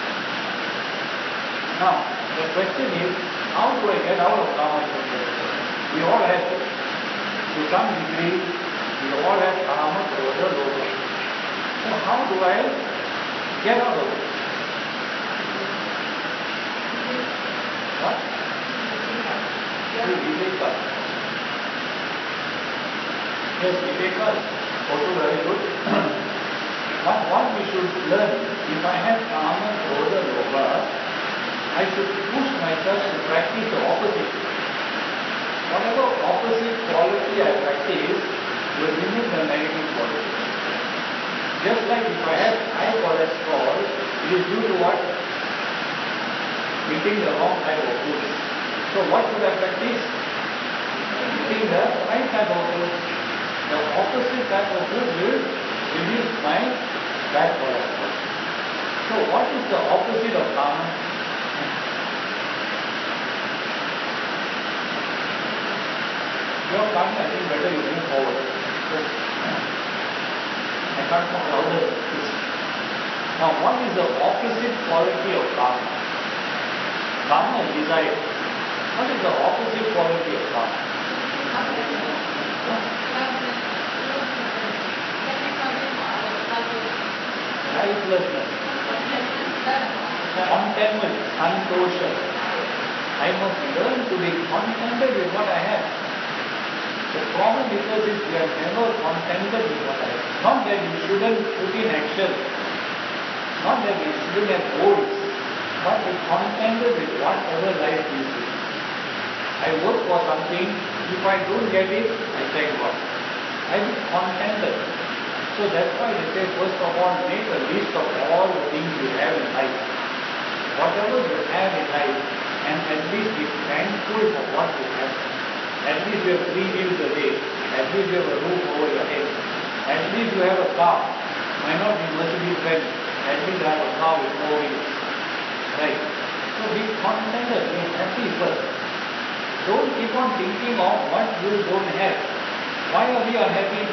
Now, the question is, how do I get out of Kama, Krodha, Lobha? We all have, to some degree, we all have Kama, Krodha, Lobha. So how do I get out of it? What? Viveka. Yes, Viveka. Also very good. But what we should learn, if I have Kama, Krodha, Lobha, I should push myself to practice the opposite. Whatever opposite quality I practice will remove the negative quality. Just like if I have high cholesterol, it is due to what? Eating the wrong type of food. So what should I practice? Eating the right type of food. The opposite type of food will reduce my bad cholesterol. So what is the opposite of Kama? Your Kama, I think better you move forward. I can't talk louder. Now what is the opposite quality of Kama? Kama is desire. What is the opposite quality of Kama? Lifelessness. Contentment. Santosha. I must learn to be contented with what I have. The problem with us is we are never contented with what I have. Not that we shouldn't put in action. Not that we shouldn't have goals. But be contented with whatever life gives you. I work for something. If I don't get it, I thank God. I be contented. So that's why they say, first of all, make a list of all the things you have in life. Whatever you have in life, and at least be thankful for what you have. At least you have three meals a day. At least you have a roof over your head. At least you have a car. Might not be Mercedes Benz. At least you have a car with four wheels. Right? So be contented, be happy first. Don't keep on thinking of what you don't have. Why are we unhappy?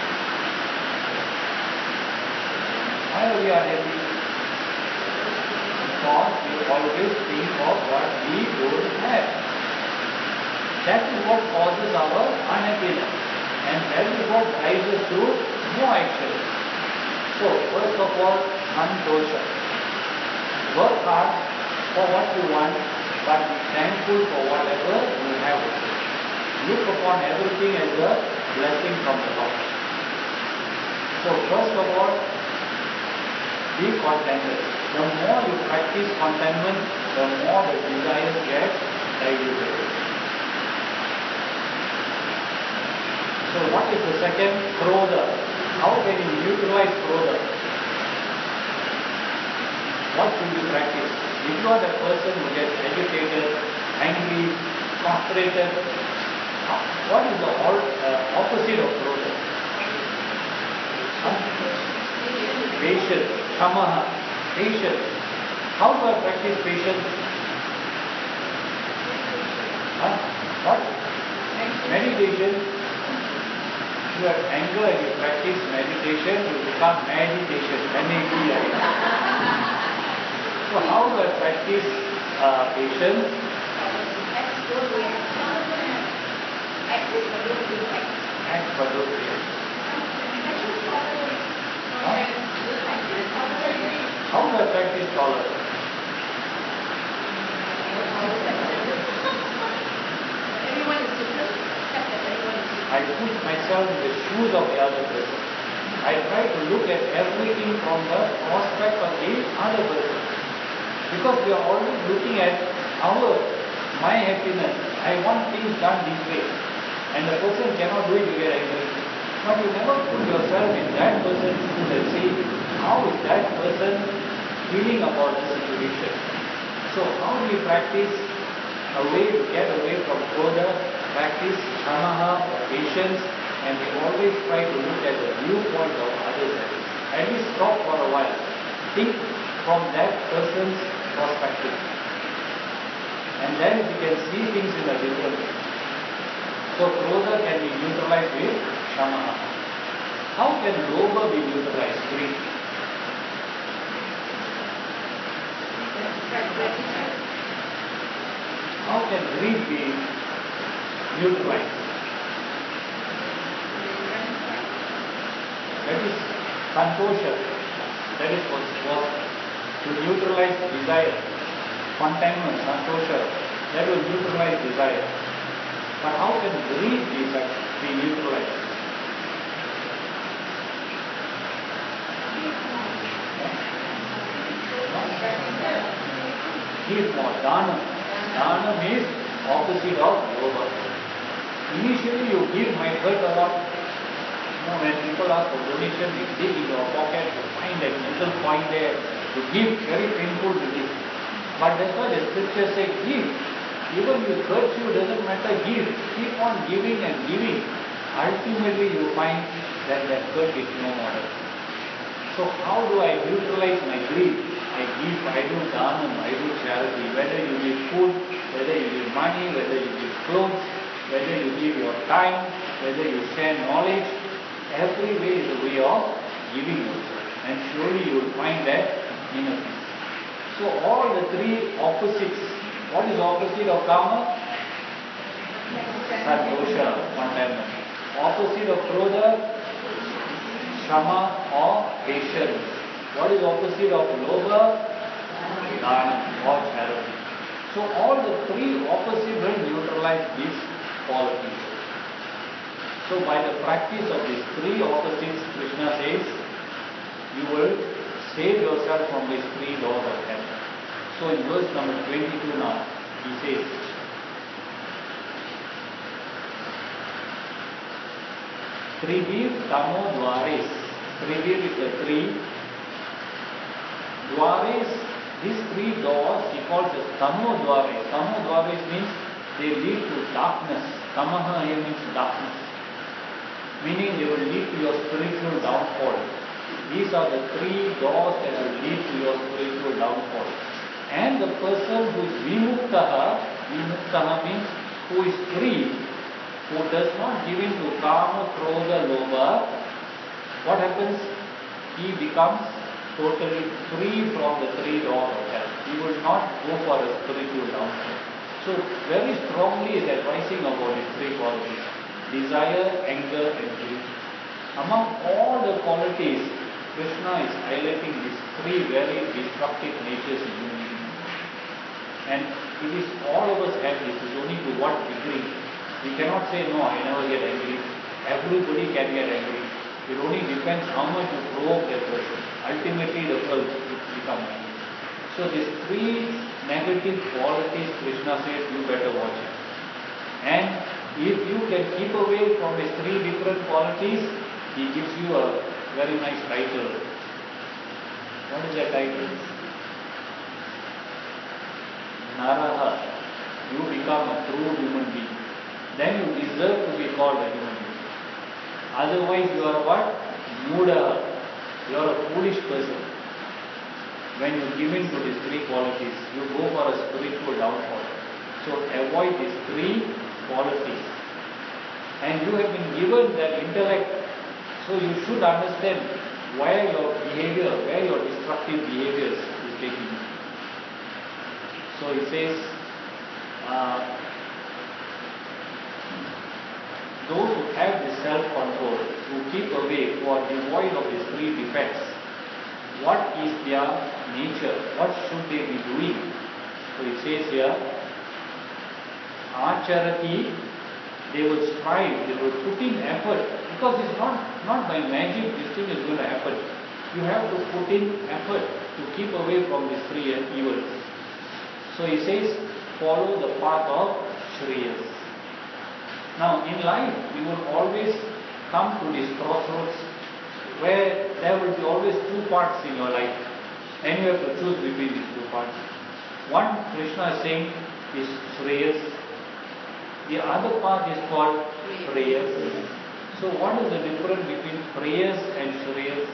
Why are we unhappy? Because we always think of what we don't have. That is what causes our unhappiness. And that is what drives us to more action. So, first of all, santosha. Work hard for what you want, but be thankful for whatever you have. Look upon everything as a blessing from the Lord. So, first of all, be contented. The more you practice contentment, the more the desires get diluted. So what is the second? Krodha. How can you utilize Krodha? What should you practice? If you are the person who gets agitated, angry, frustrated, what is the all, uh, opposite of Krodha? Huh? Patience. Shamaha. Patience. How do I practice patience? Huh? What? Meditation. If you have anger and you practice meditation, you become meditation. So how do I practice uh, patience? Act but don't react. How do I respect is tolerance? Everyone is different, except that everyone is different. I put myself in the shoes of the other person. I try to look at everything from the prospect of the other person. Because we are always looking at our, my happiness. I want things done this way. And the person cannot do it, you get angry. But you never put yourself in that person's shoes and see how is that person feeling about the situation. So how do we practice a way to get away from krodha, practice shamaha, patience, and we always try to look at the viewpoint of others. At least stop for a while. Think from that person's perspective. And then we can see things in a different way. So krodha can be neutralized with shamaha. How can lobha be neutralized? Greed. How can greed be neutralized? That is santosha. That is what was to neutralize desire. Contentment, santosha. That will neutralize desire. But how can greed be, be neutralized? Give more. Dana. Dana means opposite of lobha. Initially you give might hurt a lot. You know, when people ask for donation, you dig in your pocket to find that little coin there. To give, very painful to give. But that's why the scripture says give. Even if it hurts you, doesn't matter, give. Keep on giving and giving. Ultimately you find that that hurt is no more. So how do I neutralize my greed? I give, I do dhanam, I do charity. Whether you give food, whether you give money, whether you give clothes, whether you give your time, whether you share knowledge, every way is a way of giving yourself. And surely you will find that inner peace. So all the three opposites. What is opposite of kama? Santosha, contentment. Opposite of krodha? Shama or patience. What is opposite of lobha? Dana or charity. So all the three opposites will neutralize these qualities. So by the practice of these three opposites, Krishna says, you will save yourself from these three laws of hell. So in verse number twenty-two now, he says, Tribir Tamo Dwares. Tribir is the three. Dwares, these three doors, he calls as Tamo Dwares. Tamo Dwares means they lead to darkness. Tamaha here means darkness. Meaning they will lead to your spiritual downfall. These are the three doors that will lead to your spiritual downfall. And the person who is vimuktaha, vimuktaha means who is free, who does not give in to kama, krodha, lobha, what happens? He becomes totally free from the three doors of hell. He will not go for a spiritual downfall. So very strongly is advising about these three qualities. Desire, anger and greed. Among all the qualities, Krishna is highlighting these three very destructive natures in human beings. And it is all of us have this, it's only to what degree. We cannot say, no, I never get angry. Everybody can get angry. It only depends how much you provoke that person. Ultimately the world will become angry. So these three negative qualities, Krishna says, you better watch it. And if you can keep away from these three different qualities, he gives you a very nice title. What is that title? Naraha. You become a true human being. Then you deserve to be called a human being. Otherwise you are what? Muda. You are a foolish person. When you give in to these three qualities, you go for a spiritual downfall. So avoid these three qualities. And you have been given that intellect, so you should understand where your behavior, where your destructive behaviors is taking you. So he says, uh, those who have this self-control, who keep away, who are devoid of these three defects, what is their nature? What should they be doing? So it says here, Acharati, they will strive, they will put in effort, because it's not, not by magic this thing is going to happen. You have to put in effort to keep away from these three evils. So he says, follow the path of Shreyas. Now in life, you will always come to this crossroads where there will be always two parts in your life, and you have to choose between these two parts. One, Krishna is saying, is Shreyas. The other part is called Prayas. So what is the difference between Prayas and Shreyas?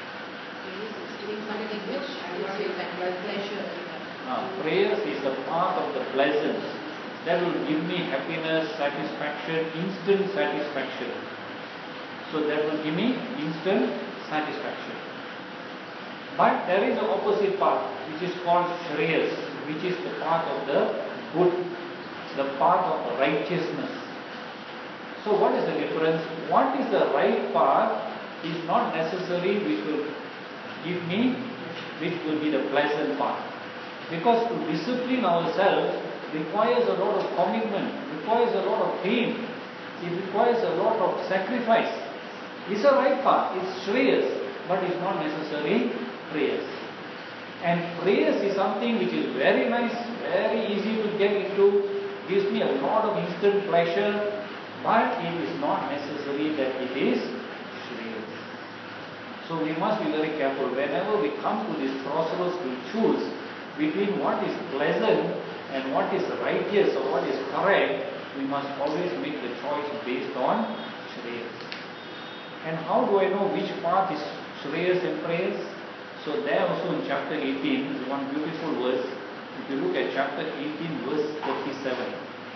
Uh, prayers is the path of the pleasant. That will give me happiness, satisfaction, instant satisfaction. So that will give me instant satisfaction. But there is an opposite path, which is called Shreyas, which is the path of the good, the path of the righteousness. So what is the difference? What is the right path is not necessary which will give me, which will be the pleasant path. Because to discipline ourselves requires a lot of commitment, requires a lot of pain, it requires a lot of sacrifice. It's a right path, it's Shreyas, but it's not necessarily prayers. And prayers is something which is very nice, very easy to get into, gives me a lot of instant pleasure, but it is not necessary that it is Shreyas. So we must be very careful. Whenever we come to this crossroads to choose between what is pleasant and what is righteous or what is correct, we must always make the choice based on Shreyas. And how do I know which path is Shreyas and prayers? So there also in chapter eighteen, is one beautiful verse. If you look at chapter eighteen, verse thirty-seven.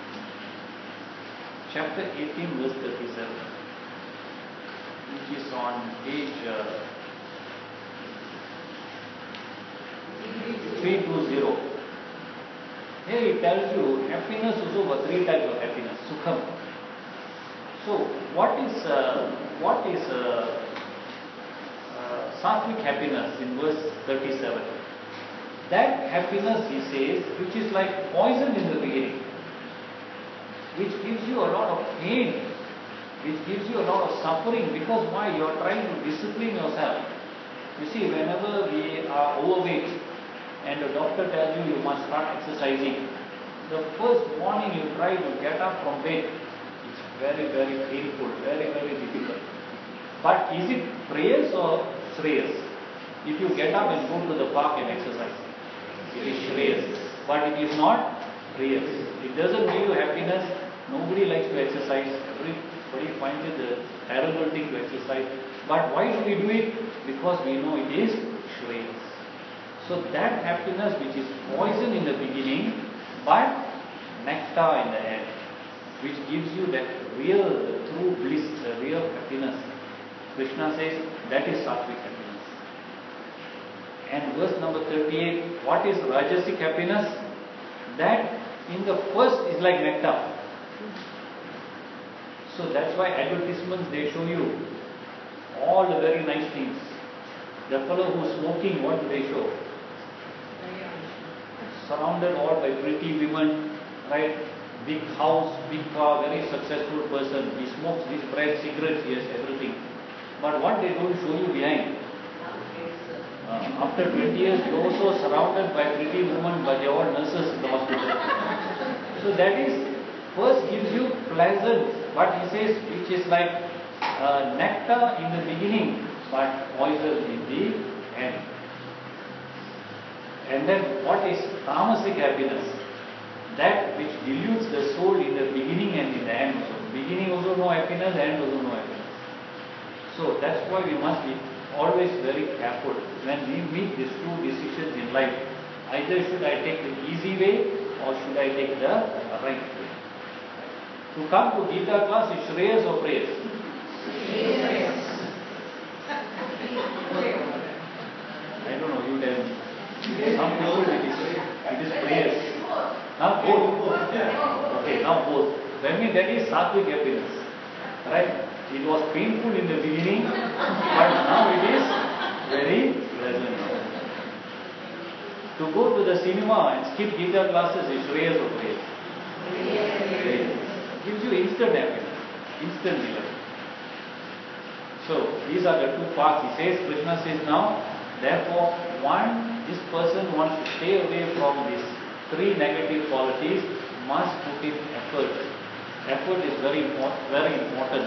Chapter eighteen, verse thirty-seven, which is on page uh, three twenty. Here it tells you happiness also got three types of happiness. Sukham. So what is uh, what is uh, uh, sattvic happiness in verse thirty-seven? That happiness, he says, which is like poison in the beginning, which gives you a lot of pain, which gives you a lot of suffering, because why? You are trying to discipline yourself. You see, whenever we are overweight and the doctor tells you you must start exercising, the first morning you try to get up from bed, it's very, very painful, very, very difficult. But is it prayers or Shreyas? If you get up and go to the park and exercise, it is Shreyas. But it is not prayers. It doesn't give you happiness. Nobody likes to exercise. Everybody finds it a terrible thing to exercise. But why should we do it? Because we know it is Shreyas. So that happiness which is poison in the beginning, but nectar in the end, which gives you that real, the true bliss, the real happiness. Krishna says that is sattvic happiness. And verse number thirty-eight, what is rajasic happiness? That in the first is like nectar. So that's why advertisements, they show you all the very nice things. The fellow who's smoking, what do they show? Surrounded all by pretty women, right? Big house, big car, very successful person. He smokes this bright cigarettes, he has everything. But what they don't show you behind? Uh, after twenty years, you're also surrounded by pretty women, but they're all nurses in the hospital. So that is, first gives you pleasant, but he says, which is like uh, nectar in the beginning, but poison in the end. And then what is tamasic happiness? That which dilutes the soul in the beginning and in the end also. Beginning also no happiness, end also no happiness. So that's why we must be always very careful when we make these two decisions in life. Either should I take the easy way or should I take the right way. To come to Gita class is Shreyas or prayers? Shreyas. I don't know, you tell me. Some people it is, it is prayers. Now both. Okay, now both. That means that is sattvic happiness. Right? It was painful in the beginning, but now it is very pleasant. To go to the cinema and skip Gita classes is Shreyas or Preyas? Preyas. Gives you instant happiness, instant delight. So these are the two paths. He says, Krishna says now, therefore, one, this person wants to stay away from these three negative qualities, must put in effort. Effort is very important, very important.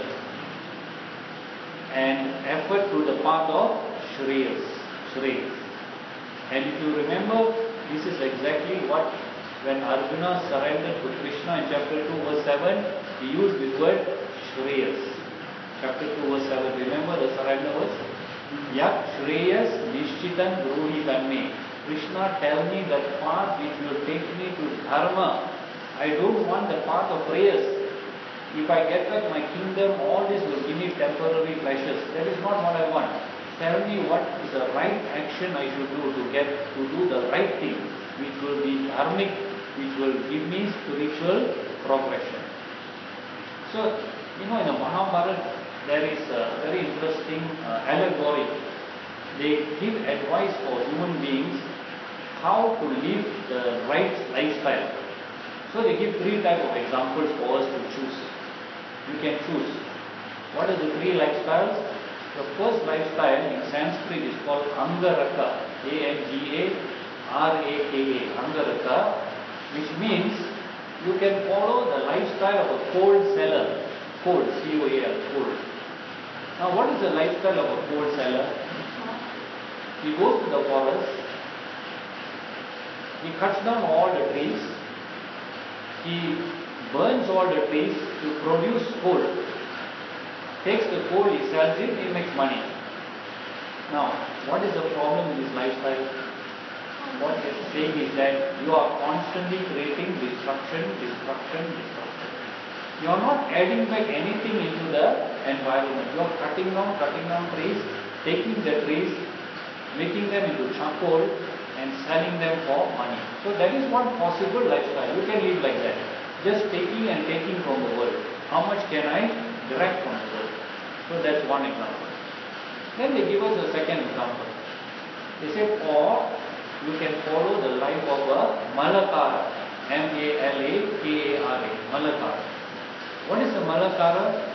And effort to the path of Shreyas. Shreyas. And if you remember, this is exactly what, when Arjuna surrendered to Krishna in chapter two verse seven, he used this word Shreyas. Chapter two verse seven, remember the surrender verse? Yak Shreyas Nishchitan Bruhi Tanme. Krishna, tell me that path which will take me to Dharma. I don't want the path of Preyas. If I get back my kingdom, all this will give me temporary pleasures. That is not what I want. Tell me what is the right action I should do to get to do the right thing, which will be dharmic, which will give me spiritual progression. So, you know, in the Mahabharata, there is a very interesting uh, allegory. They give advice for human beings how to live the right lifestyle. So they give three types of examples for us to choose. You can choose. What are the three lifestyles? The first lifestyle in Sanskrit is called Angaraka, A N G A R A K A, Angaraka, which means you can follow the lifestyle of a coal seller, coal, C O A L, coal. Now what is the lifestyle of a coal seller? He goes to the forest, he cuts down all the trees, he burns all the trees to produce coal. Takes the coal, he sells it, he makes money. Now, what is the problem in this lifestyle? What he is saying is that you are constantly creating destruction, destruction, destruction. You are not adding back anything into the environment. You are cutting down, cutting down trees, taking the trees, making them into charcoal and selling them for money. So that is one possible lifestyle. You can live like that. Just taking and taking from the world. How much can I direct from the world? So that's one example. Then they give us a second example. They say, or you can follow the life of a Malakara, M A L A K A R A, Malakara. What is a Malakara?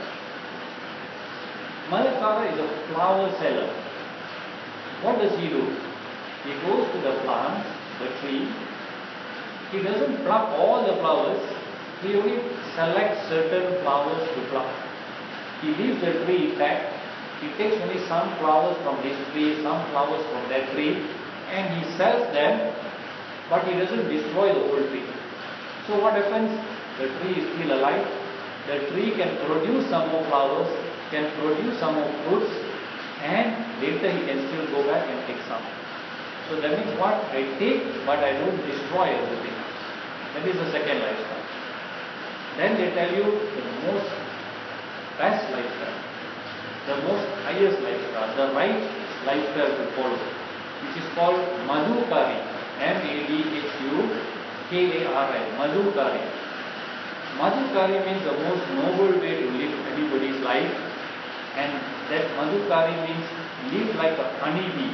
Malakara is a flower seller. What does he do? He goes to the plant, the tree. He doesn't pluck all the flowers. He only selects certain flowers to pluck. He leaves the tree intact. He takes only some flowers from this tree, some flowers from that tree, and he sells them, but he doesn't destroy the whole tree. So what happens? The tree is still alive. The tree can produce some more flowers, can produce some more fruits, and later he can still go back and take some. So that means what? I take, but I don't destroy everything. That is the second lifestyle. Then they tell you the most best lifestyle, the most highest lifestyle, the right lifestyle to follow, which is called Madhukari, M A D H U K A R I, Madhukari. Madhukari means the most noble way to live anybody's life, and that Madhukari means live like a honeybee.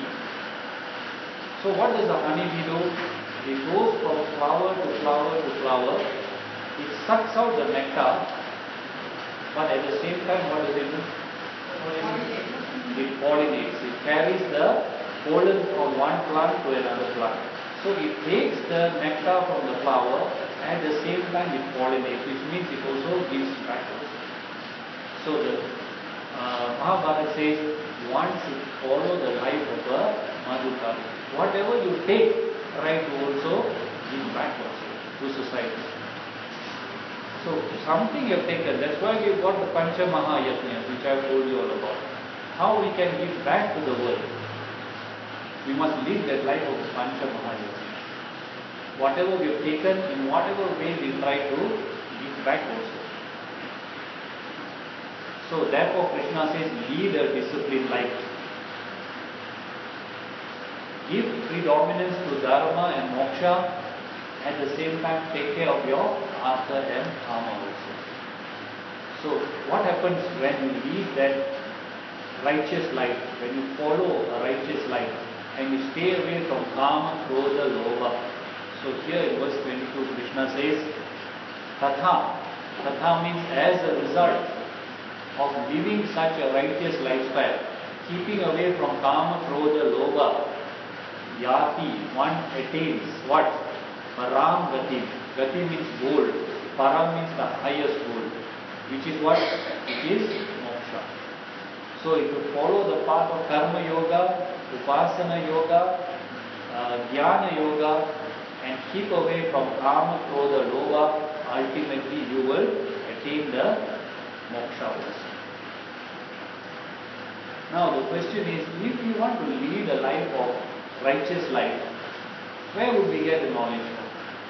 So what does the honeybee do? It goes from flower to flower to flower, it sucks out the nectar, but at the same time, what does it do? It pollinates. It carries the pollen from one plant to another plant. So it takes the nectar from the flower, at the same time it pollinates, which means it also gives back. So the uh, Mahabharata says one should follow the life of a Madhukari. Whatever you take, try to also give back also to society. So something you have taken, that's why we have got the Pancha Mahayajnas, which I have told you all about. How we can give back to the world. We must live that life of Pancha Mahayajnas. Whatever we have taken, in whatever way we try to give back also. So therefore Krishna says, lead a disciplined life. Give predominance to Dharma and Moksha, at the same time take care of your Artha and Kama also. So what happens when you lead that righteous life, when you follow a righteous life, and you stay away from kama, krodha, lobha. So here in verse twenty-two, Krishna says, Tatha. Tatha means as a result of living such a righteous lifestyle, keeping away from kama, krodha, lobha, yati, one attains what? Param gati. Gati means goal. Param means the highest goal. Which is what? It is moksha. So if you follow the path of karma yoga, upasana yoga, uh, jnana yoga, and keep away from kama, krodha, lobha, ultimately you will attain the moksha also. Now the question is, if you want to lead a life of righteous life, where would we get the knowledge from?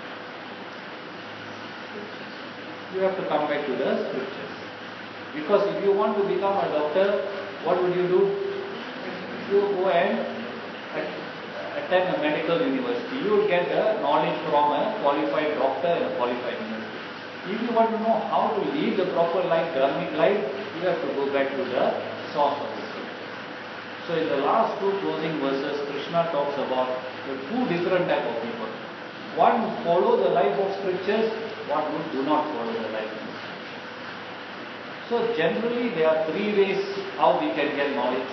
You have to come back to the scriptures. Because if you want to become a doctor, what would you do? You go and attend a medical university. You will get the knowledge from a qualified doctor and a qualified university. If you want to know how to lead the proper life, dharmic life, you have to go back to the source of the scripture. So in the last two closing verses, Krishna talks about the two different type of people. One who follow the life of scriptures, one who do not follow the life of scriptures. So generally there are three ways how we can get knowledge.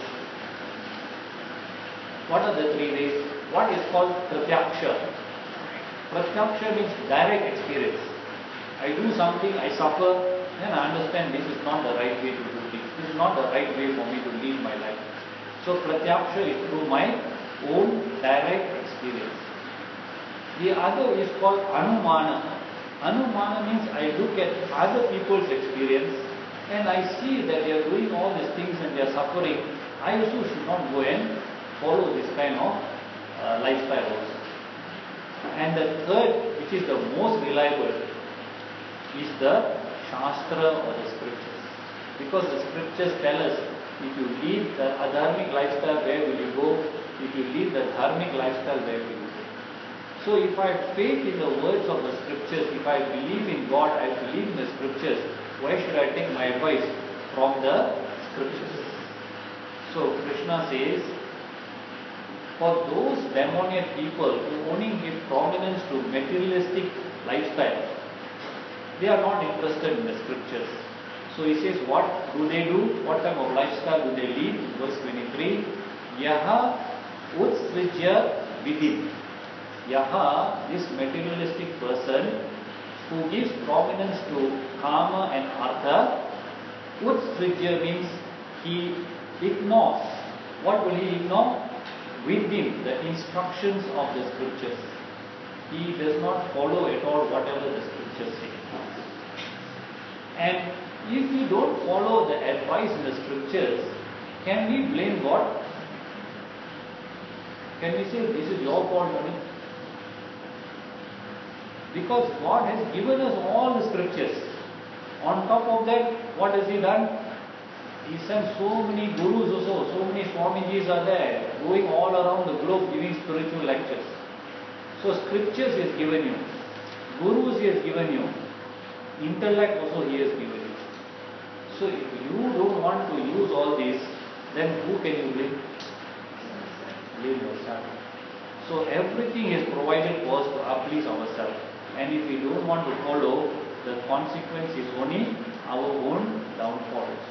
What are the three ways? What is called pratyaksha. Pratyaksha means direct experience. I do something, I suffer, then I understand this is not the right way to do things. This is not the right way for me to lead my life. So pratyaksha is through my own direct experience. The other is called anumana. Anumana means I look at other people's experience and I see that they are doing all these things and they are suffering. I also should not go and follow this kind of uh, lifestyle also. And the third, which is the most reliable, is the Shastra or the scriptures. Because the scriptures tell us, if you lead the adharmic lifestyle, where will you go? If you lead the dharmic lifestyle, where will you go? So if I have faith in the words of the scriptures, if I believe in God, I believe in the scriptures, why should I take my advice from the scriptures? So Krishna says, for those demoniac people who only give prominence to materialistic lifestyle, they are not interested in the scriptures. So he says, what do they do? What type of lifestyle do they lead? Verse twenty-three, Yaha utsrijya vidit. Yaha, this materialistic person who gives prominence to kama and artha, utsrijya means he ignores. What will he ignore? Within the instructions of the scriptures. He does not follow at all whatever the scriptures say. And if we don't follow the advice in the scriptures, can we blame God? Can we say this is your fault only? Because God has given us all the scriptures. On top of that, what has He done? He sent so many gurus also, so many Swamijis are there, going all around the globe giving spiritual lectures. So scriptures He has given you, gurus He has given you, intellect also He has given you. So if you don't want to use all this, then who can you blame? Blame yourself. So everything is provided for us to please ourselves. And if we don't want to follow, the consequence is only our own downfall also.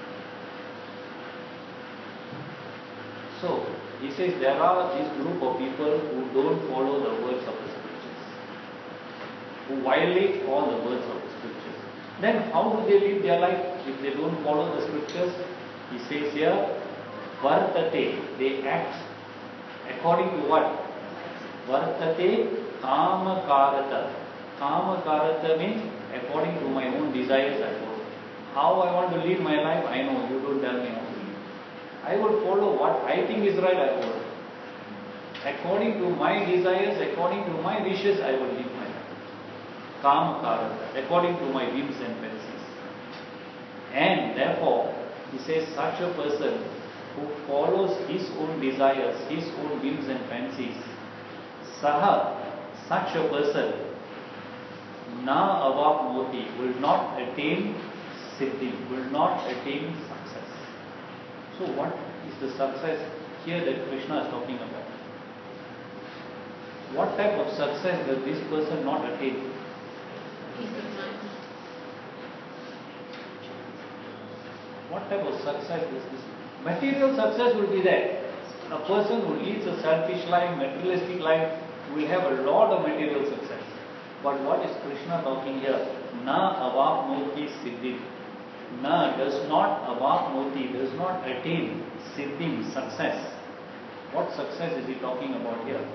So, he says there are this group of people who don't follow the words of the scriptures, who violate all the words of the scriptures. Then how do they live their life if they don't follow the scriptures? He says here, vartate, they act according to what? Vartate kama karata. Kama karata means according to my own desires I follow. How I want to live my life, I know, you don't tell me how to live. I will follow what I think is right, I follow. According to my desires, according to my wishes, I will live my life. Kama karata, according to my whims and fancies. And therefore, he says such a person who follows his own desires, his own whims and fancies, saha, such a person, na avapnoti, will not attain siddhi, will not attain success. So what is the success? here that Krishna is talking about? What type of success does this person not attain? Peace of mind. What type of success is this? Material success will be there. A person who leads a selfish life, materialistic life, will have a lot of material success. But what is Krishna talking here? Na avapnoti siddhi. Na does not avapnoti, does not attain siddhim, success. What success is he talking about here?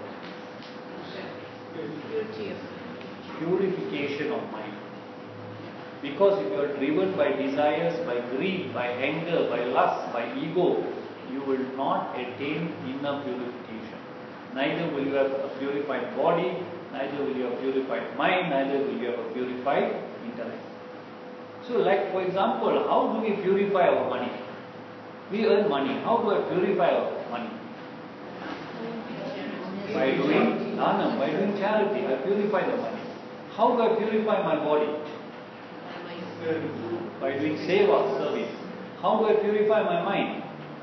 Purity of Purification of mind. Because if you are driven by desires, by greed, by anger, by lust, by ego, you will not attain inner purification. Neither will you have a purified body, neither will you have a purified mind, neither will you have a purified intellect. So like for example, how do we purify our money? We earn money. How do I purify our money? By doing dana, by doing charity, I purify the money. How do I purify my body? By doing seva, service. How do I purify my mind?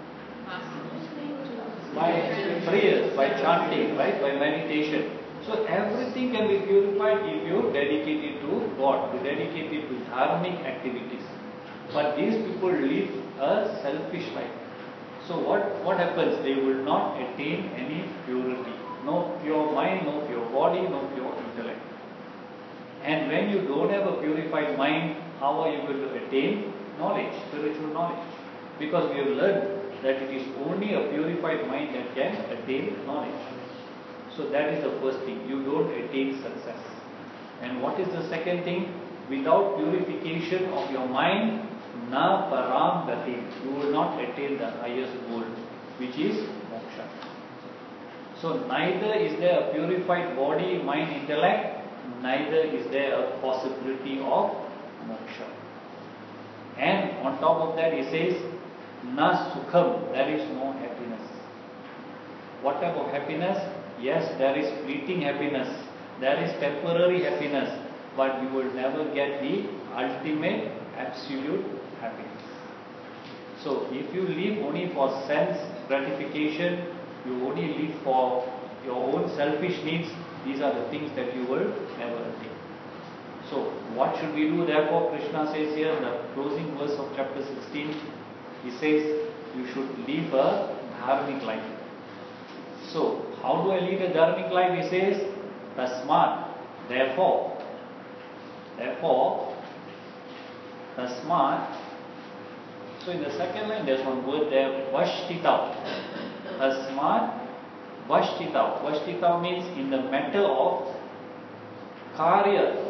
By prayers, by chanting, right? By meditation. So everything can be purified if you dedicate it to God, to dedicate it to dharmic activities. But these people live a selfish life. So what, what happens? They will not attain any purity. No pure mind, no pure body, no pure intellect. And when you don't have a purified mind, how are you going to attain knowledge, spiritual knowledge? Because we have learned that it is only a purified mind that can attain knowledge. So that is the first thing. You don't attain success. And what is the second thing? Without purification of your mind, na param gati. You will not attain the highest goal, which is moksha. So neither is there a purified body, mind, intellect, neither is there a possibility of moksha. And on top of that he says, na sukham, there is no happiness. What type of happiness? Yes, there is fleeting happiness, there is temporary happiness, but you will never get the ultimate, absolute happiness. So if you live only for sense gratification, you only live for your own selfish needs, these are the things that you will never attain. So what should we do? Therefore Krishna says here in the closing verse of chapter sixteen, he says you should live a dharmic life. So how do I lead a dharmic life? He says, tasmat, therefore, therefore, tasmat. So in the second line there's one word there, vashtita. Tasmat, vashtita. Vashtita means in the matter of karya.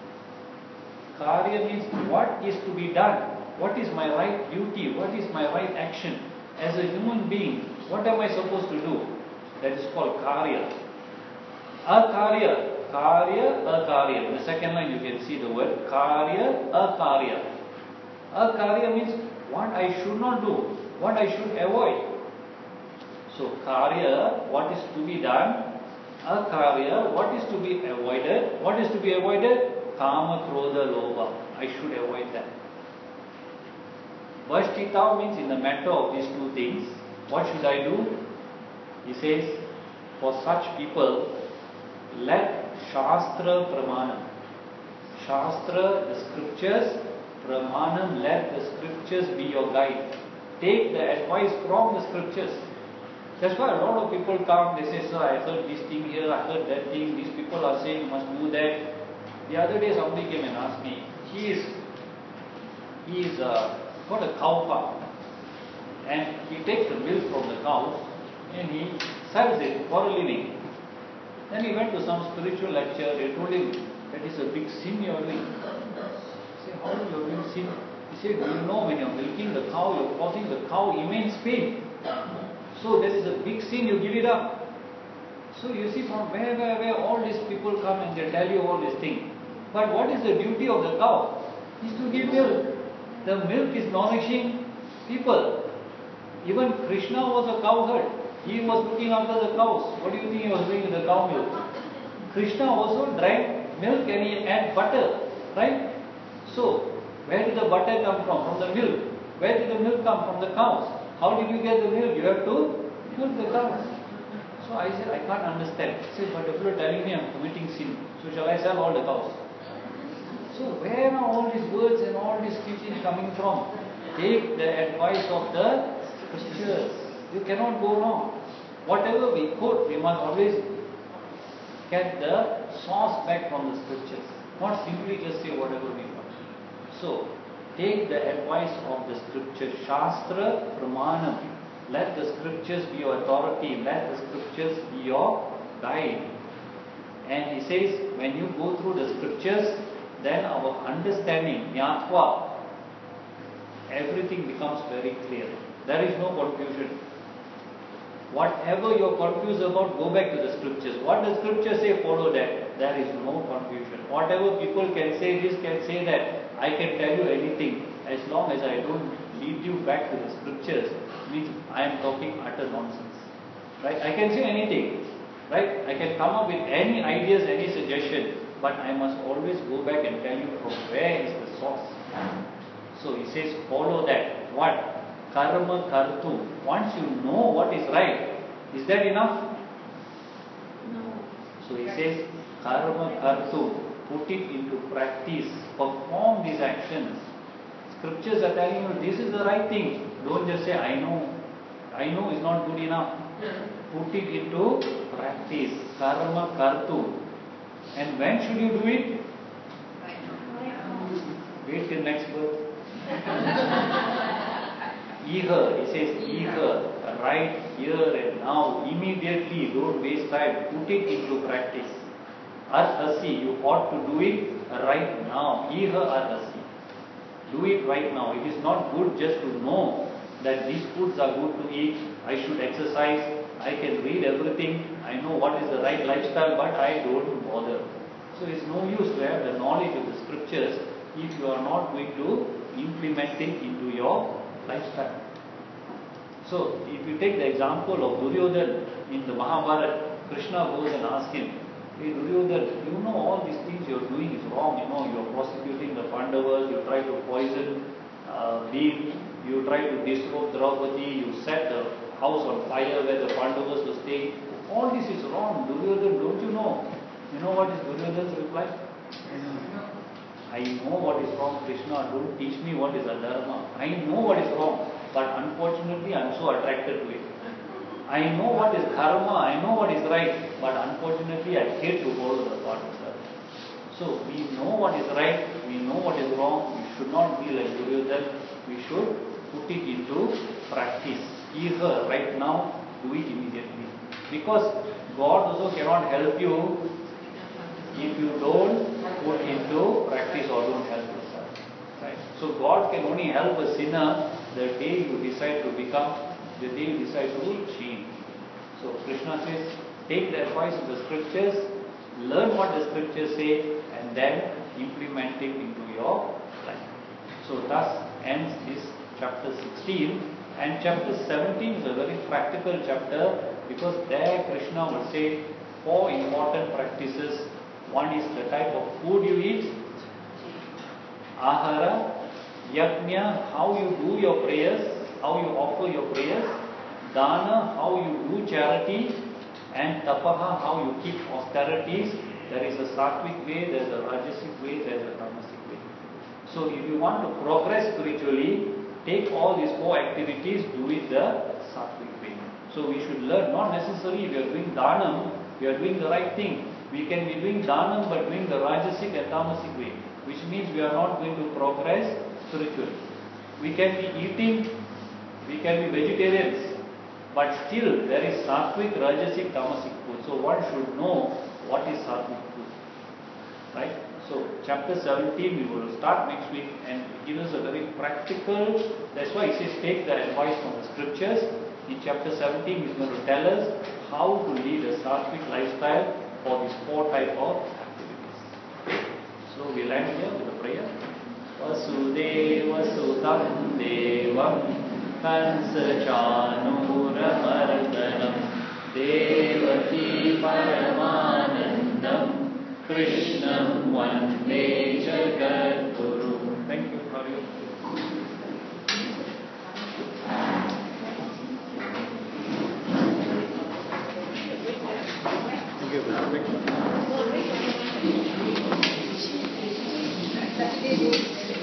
Karya means what is to be done. What is my right duty? What is my right action? As a human being, what am I supposed to do? That is called karya. Akarya. Karya, akarya. In the second line you can see the word karya, akarya. Akarya means what I should not do, what I should avoid. So karya, what is to be done. Akarya, what is to be avoided. What is to be avoided? Kama, krodha, lobha. I should avoid that. Vashtita means in the matter of these two things, what should I do? He says, for such people, let Shastra Pramanam. Shastra, the scriptures, Pramanam, let the scriptures be your guide. Take the advice from the scriptures. That's why a lot of people come, they say, sir, I heard this thing here, I heard that thing, these people are saying you must do that. The other day somebody came and asked me, he is, he is uh, got a cow farm and he takes the milk from the cows and he sells it for a living. Then he went to some spiritual lecture, they told him, that is a big sin you are doing. He said, how are you doing sin? He said, do you know when you are milking the cow, you are causing the cow immense pain. So that is a big sin, you give it up. So you see from where, where, where all these people come and they tell you all these things. But what is the duty of the cow? Is to give milk. The milk is nourishing people. Even Krishna was a cowherd. He was looking after the cows. What do you think he was doing with the cow milk? Krishna also drank milk and he had butter. Right? So, where did the butter come from? From the milk. Where did the milk come? From the cows. How did you get the milk? You have to Kill the cow. So I said, I can't understand. He said, but the fellow telling me I'm committing sin. So shall I sell all the cows? So where are all these words and all these teachings coming from? Take the advice of the scriptures. You cannot go wrong. Whatever we quote, we must always get the source back from the scriptures. Not simply just say whatever we want. So, take the advice of the scripture. Shastra Pramanam. Let the scriptures be your authority. Let the scriptures be your guide. And he says, when you go through the scriptures, then our understanding, Jnatva, everything becomes very clear. There is no confusion. Whatever you are confused about, go back to the scriptures. What the scriptures say, follow that. There is no confusion. Whatever people can say this, can say that, I can tell you anything. As long as I don't lead you back to the scriptures, means I am talking utter nonsense. Right? I can say anything. Right? I can come up with any ideas, any suggestion, but I must always go back and tell you from where is the source. So he says, follow that. What? Karma kartu. Once you know what is right, is that enough? No. So he says, karma kartu. Put it into practice. Perform these actions. Scriptures are telling you this is the right thing. Don't just say, I know. I know is not good enough. Put it into practice. Karma kartu. And when should you do it? Wait till next birth. Eager, he says eager, right here and now, immediately, don't waste time, put it into practice. Arhasi, you ought to do it right now. Eager arhasi. Do it right now. It is not good just to know that these foods are good to eat, I should exercise, I can read everything, I know what is the right lifestyle, but I don't bother. So it's no use to have the knowledge of the scriptures if you are not going to implement it into your lifestyle. So, if you take the example of Duryodhana in the Mahabharata, Krishna goes and asks him, hey Duryodhana, you know all these things you are doing is wrong, you know, you are prosecuting the Pandavas, you try to poison uh, Bhim, you try to disrobe Draupadi, you set the house on fire where the Pandavas were staying. All this is wrong, Duryodhana, don't you know? You know what is Duryodhana's reply? I know what is wrong, Krishna, don't teach me what is adharma. I know what is wrong, but unfortunately I am so attracted to it. I know what is dharma, I know what is right, but unfortunately I hate to follow the path of dharma. So we know what is right, we know what is wrong, we should not be like Duryodhana, we should put it into practice. Here, right now, do it immediately. Because God also cannot help you if you don't put into practice or don't help yourself. Right? So God can only help a sinner the day you decide to become, the day you decide to change. So Krishna says, take the advice of the scriptures, learn what the scriptures say, and then implement it into your life. So thus ends this chapter sixteen. And chapter seventeen is a very practical chapter because there Krishna will say four important practices. One is the type of food you eat, ahara, yajna, how you do your prayers, how you offer your prayers, dana, how you do charity, and tapaha, how you keep austerities. There is a sattvic way, there is a rajasic way, there is a tamasic way. So if you want to progress spiritually, take all these four activities, do it the sattvic way. So we should learn, not necessarily if we are doing dhanam, we are doing the right thing. We can be doing dhanam but doing the rajasic and tamasic way, which means we are not going to progress spiritually. We can be eating, we can be vegetarians, but still there is sattvic, rajasic, tamasic food. So one should know what is sattvic food. Right? So chapter seventeen we will start next week and it gives us a very practical, that's why it says take the advice from the scriptures. In chapter seventeen he is going to tell us how to lead a sattvic lifestyle for these four type of activities. So we'll end here with a prayer. Vasudeva Sutam Devam Kansa Chanura Mardanam Devaki Paramanandam Krishnam Vande Jagadguru. Thank you, Hari. give respect. Saturday,